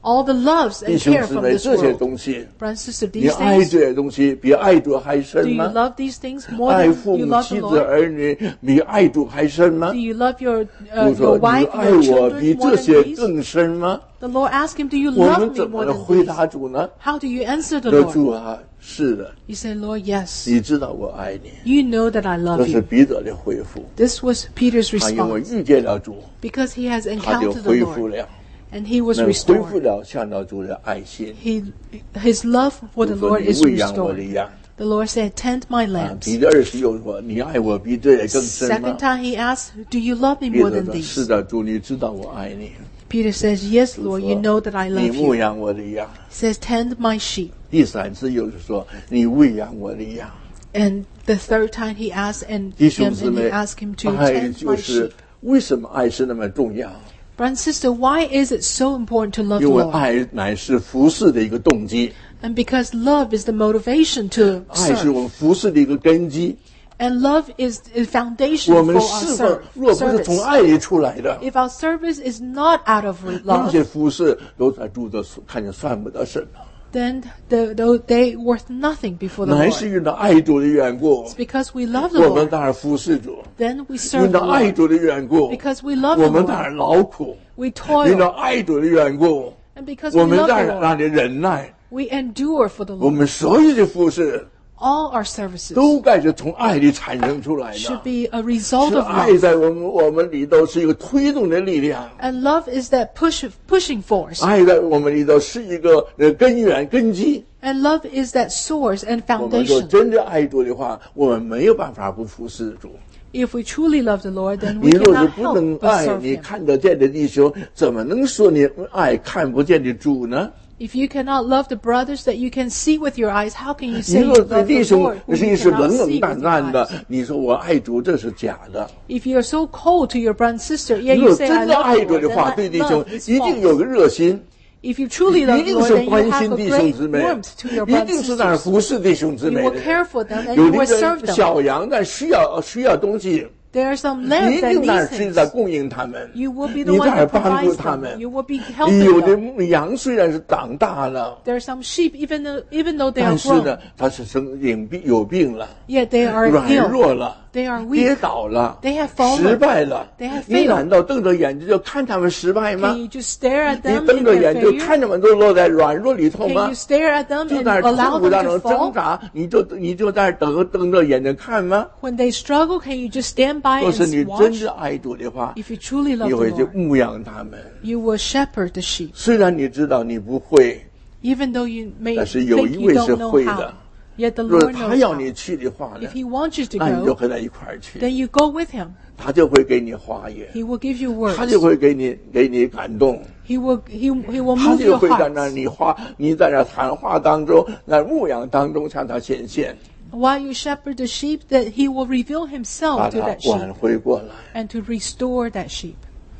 all the loves and 弟兄 care 姊 from 妹， this 这些 world. 东西， Brother and sister, 你 these 爱 things, 这些东西比爱主还 do 深 you 吗？ love these things more 爱 than 父 you 母、 love 妻 the 子、 Lord? 儿女比爱主还深吗 Do？ you love your, 主 uh, 说 your 你 wife, 爱 your 我 children 比 more 这 than 些 these? 更深吗？ The Lord asked him, do you 我 love 们 me 怎 more 么 than 回 these? 答主呢？ How do you answer the 说 Lord? 主啊，是的， He said, Lord, yes. 你知道我爱你。 You know that I 这 love 是 you. 彼得的回复， This was Peter's 他因为 response. 遇见了主， Because he has 他就 encountered the 恢复 Lord. 了， And he was 能恢复 restored. 了向到主的爱心。 He, his love for the 主说 Lord 你 is 喂养我的 restored. 羊。 The Lord said, tend my 啊， lambs. 彼得二十又说：“你爱我比这也更深吗 Second time he asked, do you love me 彼 more 得 than 说：“是 these? 的，主，你知道我爱你。 Peter says, yes, Lord, you know that I 你 love 牧 you. 养我的羊。 He says, tend my sheep. ” 第三次又是说：“你喂养我的羊。 And the third time he asked and, ” 弟兄 him, 姊 and 妹 he，asked him to 爱 tend 就 my 是 sheep. 为什么爱是那么重要？ Brother and sister, why is it so important to love the 因为 Lord? 爱乃是服侍的一个动机， And because love is the motivation to 爱是 serve. 我们服侍的一个根基。 And love is the foundation 我 for 们 our 侍奉 serve, 若不是从 service. 爱里出来的， If our service is not out of 那 love, 些服侍都在主的看见算不得什么， then the, the, they worth nothing before the 乃是 Lord. 因着爱主的缘故， It's because we love the 我们 Lord. 当然服侍主； Then we 因 serve 着 the 爱 Lord. 主的缘故， Because we love 我 the 们当 Lord. 然劳苦； We 因 toil. 着爱主的缘故， And because 我 we 们 love 当 the 然 Lord, 让你忍耐。 we endure for the 我 Lord. 们所有的服侍 All our services 都该是从爱里产生出来 should 的。 be a result 是 of 爱 love. 在我们我们里头是一个推动的力量， And love is that push, pushing force. 爱在我们里头是一个呃根源根基。 And love is that source and 我们说 foundation. 真的爱主的话，我们没有办法不服侍主。 If we truly love the Lord, then 你 we 若是 cannot 不能 help but 爱 serve 你 Him. 看得见的弟兄，怎么能说你爱看不见的主呢？ If you cannot love the brothers that you can see with your eyes, how can you 你 say you 若对 love 弟 the 兄 Lord whom 是 you 是 cannot 冷 see 冷 with 淡 your 淡的 eyes?， 你说我爱主这是假的。 If you are so cold to your brother and sister, yeah, 如 you 果 say I 真的 love 爱 the 主 Lord, 的 then 话， that 对弟兄 love is 一定有 false. 个热心， If you truly 一 love the 定 Lord, 是 then you 关 have 心 a 弟兄 great 姊妹， warmth to your 一 brothers 定 and 是在 sisters. 服侍弟兄姊 You 妹 will 的。 care for them and 有 you 的 will serve 人 them. 小羊在需要需要东西， There are some 你 lambs 一 that 定 need 在是在 things. 供应他们， You will be the 你 one 在 that 帮助 provides 他 them. 们。 You will be helping 有的 them. 羊虽然是长大了， There are some sheep, even though, even though they are 但是呢 grown, 它是生病病有病了， yet they are 软 ill. 弱了， They are 跌 weak. 倒了， They have fallen. 失败了 They have。 你 failed. 难道瞪着眼睛就看他们失败吗 Can？you just stare at 你 them 瞪 in 着 their 眼睛 failure? 看他们都落在软弱里头 Can 吗 you？stare at them 就 and 在 allow 痛苦 them 当 to 中挣 fall? 扎，你就你就在瞪瞪着眼睛看吗？ When they struggle, can you just stand by 若是你 and 真 watch? 的爱主的话， If you truly love 你 the 会去 Lord, 牧养他们。 you will shepherd the sheep. 虽然你知道你不会， Even though you may 但是有 think 一 you 位 don't 是 know 会 how, 的。 yet the 若是 Lord 他 knows 要 how. 你去的话呢 If，He wants you to 那你就 go, 和他一块儿去， then you go with Him. 他就会给你话语， He will give you 他就 words. 会给你给你感动， He will, he, he will 他 move 就 your 会在那 hearts. 你话你在那谈话当中，在牧养当中向他显现， While you shepherd the sheep, that He will reveal 把 Himself to 他 that 挽 sheep 回过来。 and to restore that sheep.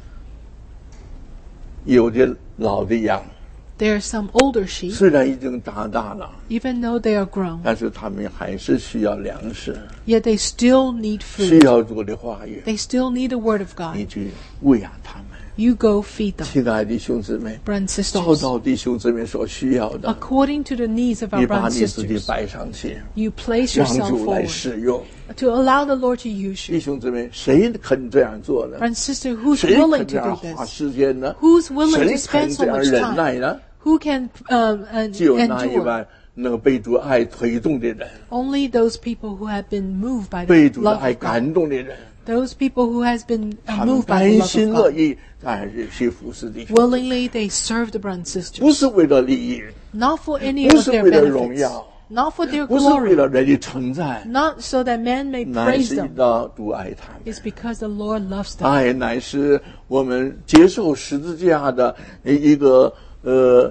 有的老的羊 There are some older sheep, 虽然已经长大了， even though they are grown, 但是他们还是需要粮食， yet they still need 需 food. 要主的话语， They still need the word of 你 God. 去喂养他们。 You go feed them, 亲爱的弟兄姊妹， brothers and 照 sisters. 到弟兄姊妹所需要的， According to the needs of 你 our 把 brothers 你 and 自己 sisters, 摆上去， you place 让 yourself 主来 forward 使用。 to allow the Lord to use 弟 you. 兄姊妹，谁肯这样做呢？ Brother and sister, who's 谁 willing 肯这 to 样 do 花 this? 时间呢？ Who's willing 谁 to spend 肯 so 这样 much 忍耐 time? 呢？ Who can um, uh, 只有那一 endure? 位能被主爱推动的人， Only those people who have been moved by 被 the 主的 love 爱 of God. 感动的人， Those people who has been uh, 他们 moved by 甘 the love 心 of 乐 God. 意在去服侍弟兄， Willingly they serve the brothers and sisters. 不是为了利益， Not for any 不 of 是 their 为了荣 benefits. 耀， Not for their 不是为 glory. 了人的称赞， Not so that man may 乃 praise 是 them. 到主爱他们。 It's because the Lord loves them. 爱乃是我们接受十字架的一个呃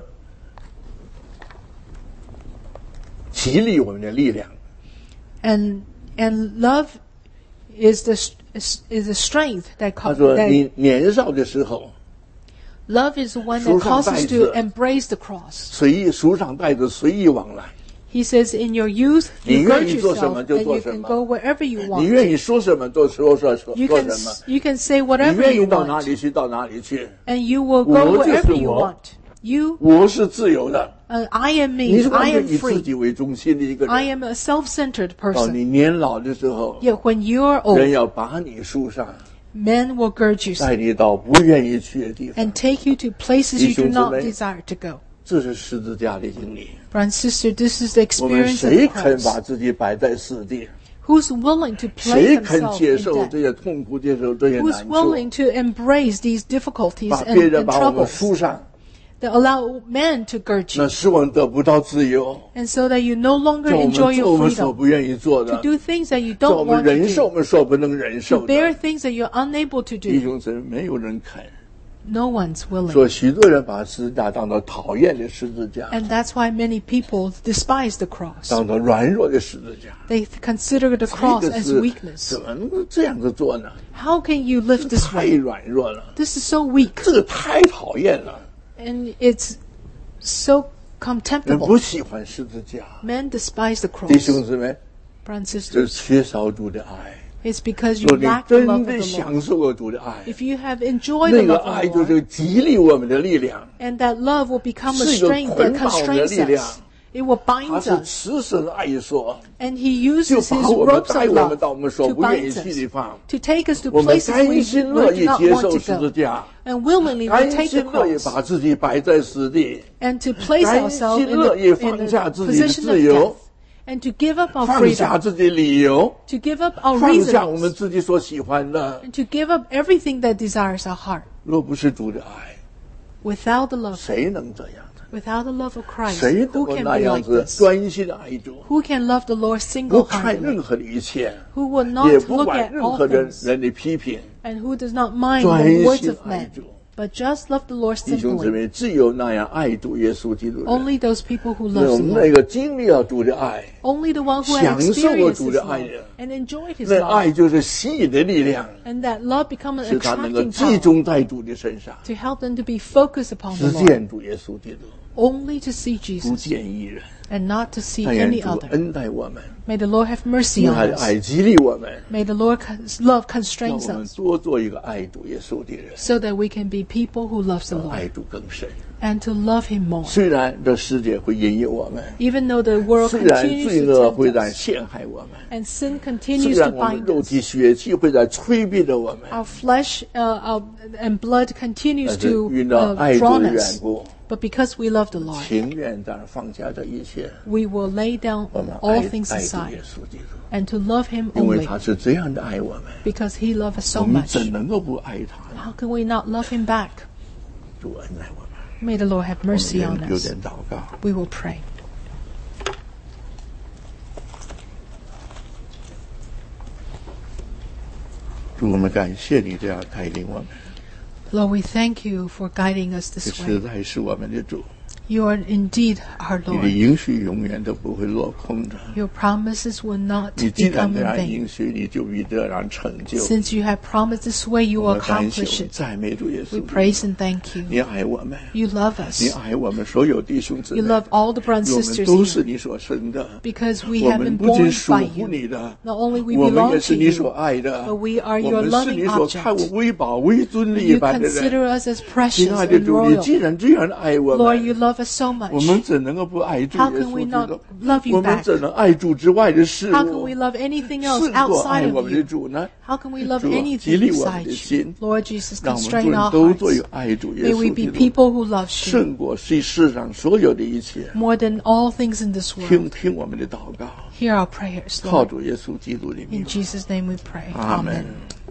激励我们的力量。 And and love is the is, is the strength that 他 causes 说：“ that 你年少的时候， love is the one that 书上 causes 带 to 着 embrace the cross. 随意书上带着随意往来。 He says, in your youth, 你 you 愿 gird 意做什么 yourself 就 and 做 you 什 can 么 go wherever you 你 want. 愿意说什么就说说说 You 说 can 什么。 you can say 你 whatever 愿 you 意到哪 want, 里去到哪里去。 and you will 我 go 就是 wherever you 我。 want. You, 我是自由的。 Uh, I am me. 你是 I 完全 am 以自 free. 己为中心的一个人。 I am a self-centered 到 person. 你年老的时候， Yet when you are 人 old, 要把你树上， men will gird you 带你到不愿意去的地方。 and take you to places you do not desire to go. 这是十字架的经历。 Brother and sister, this is the 我们 experience 谁 of 肯 cross. 把自己摆在死地？ Who's willing to 谁 place 肯 himself 接 in 受这 death? 些痛苦，接受这些 Who's 难处？ willing to embrace these difficulties 把 and, 别人 and 把我们 troubles 树上， that allow men to gird 那 you, 使我们得不到自由， and so that you no longer 叫我们 enjoy 做我 your 们所 freedom, 不愿意做 to 的， do things that you 叫我 don't 们 want to 忍受我 do, 们所不能忍 to 受 bear 的。 things that you're unable to 弟 do. 兄姊妹，没有人肯。 No one's willing. 所以许多人把十字架当作讨厌的十字架， And that's why many people despise the cross. 当作软弱的十字架。 They consider the 这 cross 个 as 是 weakness. 怎么能够这样子做呢？ How can you live 这 this 太 way? 软弱了， This is so weak. 这个太讨厌了。 And it's so 人 contemptible. 不喜欢十字架， Men despise the 弟 cross. 兄姊妹， Brothers and 就是 sisters, 缺少主的爱。 it's because you 若你 lack the 真 love of 的 the 享 Lord. 受过主的爱， If you have enjoyed 那 the 个 love 爱 of 就 the Lord, 是激励我们的力量， and that love will become a 是一个 strength that 捆绑的 constrains 力量。 us. It will 他 bind 是 us. 慈神爱所， And He 就 uses 把 His 我们 ropes 带 of 我们 love 到我们所 to 不愿意 bind 去的 us, 地方。 to take us to 我们 places 甘 we 心 we 乐 do 意 not 接 want 受 to 十字 go. 架， And willingly we 甘 take the 心乐意 cross 把自己摆在死地， and to place 甘 ourselves 心 in 乐 the, 意 in 放下 the 自己的 position 自 of 由 death, and to give up our 放下 freedom, 自己理由， to give up our 放下我们 reasons, 自己所喜欢的。 and to give up everything that desires our heart. 若不是主的爱， Without the love, 谁能这样的？ without the love of Christ, 谁能 who 够 can 那 be 样 like 子 this? 专心的爱主？ Who can love the Lord 不看 single-handedly? 任何的一切， Who will 也 not 不 look 管 at 任 all 何人 things, 人的批评， and who does not mind 专 the words 心 of 爱 men, 主。 but just love the Lord 弟兄姊 simply? 妹，只有那样爱主耶稣基督的人， Only those people who 那 love 我 the 们那 Lord. 个经历了主的爱， Only the one who has 享受过 experienced 主 His 的 love 爱人， and enjoyed His 那 love, 爱就是吸引的力量， and that love become an 使他能够 attracting 集 power 中在主的身上， to help them to be focused upon the 只 Lord, 见主耶稣基督， only to see 不 Jesus 见一人。 and not to see 但愿 any 主 other. 恩待我们， May the Lord have mercy 用 on 他的 us. 爱激励我们， May the Lord's love 让 constrains 我们 us 多做一个爱主耶稣的人， so that we can be people who loves the 爱 Lord 主更深。 and to love Him more. 虽然这世界会引诱我们， Even though the world 虽然 continues 罪 to 恶会 tempt 在 us 陷害我们， and sin 虽 continues 然 to 我们 bind 肉 us, 体血气会在催逼着我们， our flesh uh, our, and blood 但 continues 是 to 遇到 uh, 爱主 draw 的缘 us. 故， But because we love the Lord, 情愿这样放下这一切， we will lay down 我们 all 爱 things 爱主 aside 耶稣基督， and to love Him 因为 only 他是这样的爱我们， because He loves us 我 so 们 much. 怎能够不爱他呢？ How can we not love Him back? 主恩待我们， May the Lord have 我们 mercy 有 on 有 us. 点祷告。 We will pray. 主，我们感谢你这样带领我们， Lord, we thank You for guiding us 这 this 实 way. 在是我们的主， You are indeed our 你的 Lord. 应许永远都不会落空的。 Your promises will not 你既然 become 这 in 样 vain. 应许，你就必这样成就。 Since You have promised this way, You 我 will 们感谢， accomplish 我们 it. 赞美主耶 We 稣。 praise and thank You. 你爱我们， You love 你 us. 爱我们所有弟兄姊 You 妹， love all the brothers 我 and 们 sisters 都 here 是你所生的。 because we 我 have 们 been 不仅 born 属 by 乎 You. 你的， Not only we 我们 belong 也 to 是你所 You, 爱的。 but we are 我 Your 们是 loving 你所看 object. 为宝、为尊一 You 般的人。 consider us as 亲 precious 爱的 and 主，你既 royal. 然这样爱我 Lord, 们， You love us so 我 much. 们怎能够不爱主 How 耶 can 稣 we 基 not 督？ love You 我们 back? 怎能爱主之外的事 How can 物 we love anything else 胜过爱 outside 我 of 们的 You? 主呢？ How can we love 主啊，激 anything 励我们 beside 的 You? 心， Lord Jesus, 让我们 constrain 众 our 人都做一 hearts. 个爱主耶 May we 稣 be 基督， people who love You 胜过世世上所有的一切。 more than all things in this 听 world. 听我们的祷告， Hear our prayers, 靠 Lord. 主耶稣基督的名 In。Jesus' name we pray. Amen. Amen.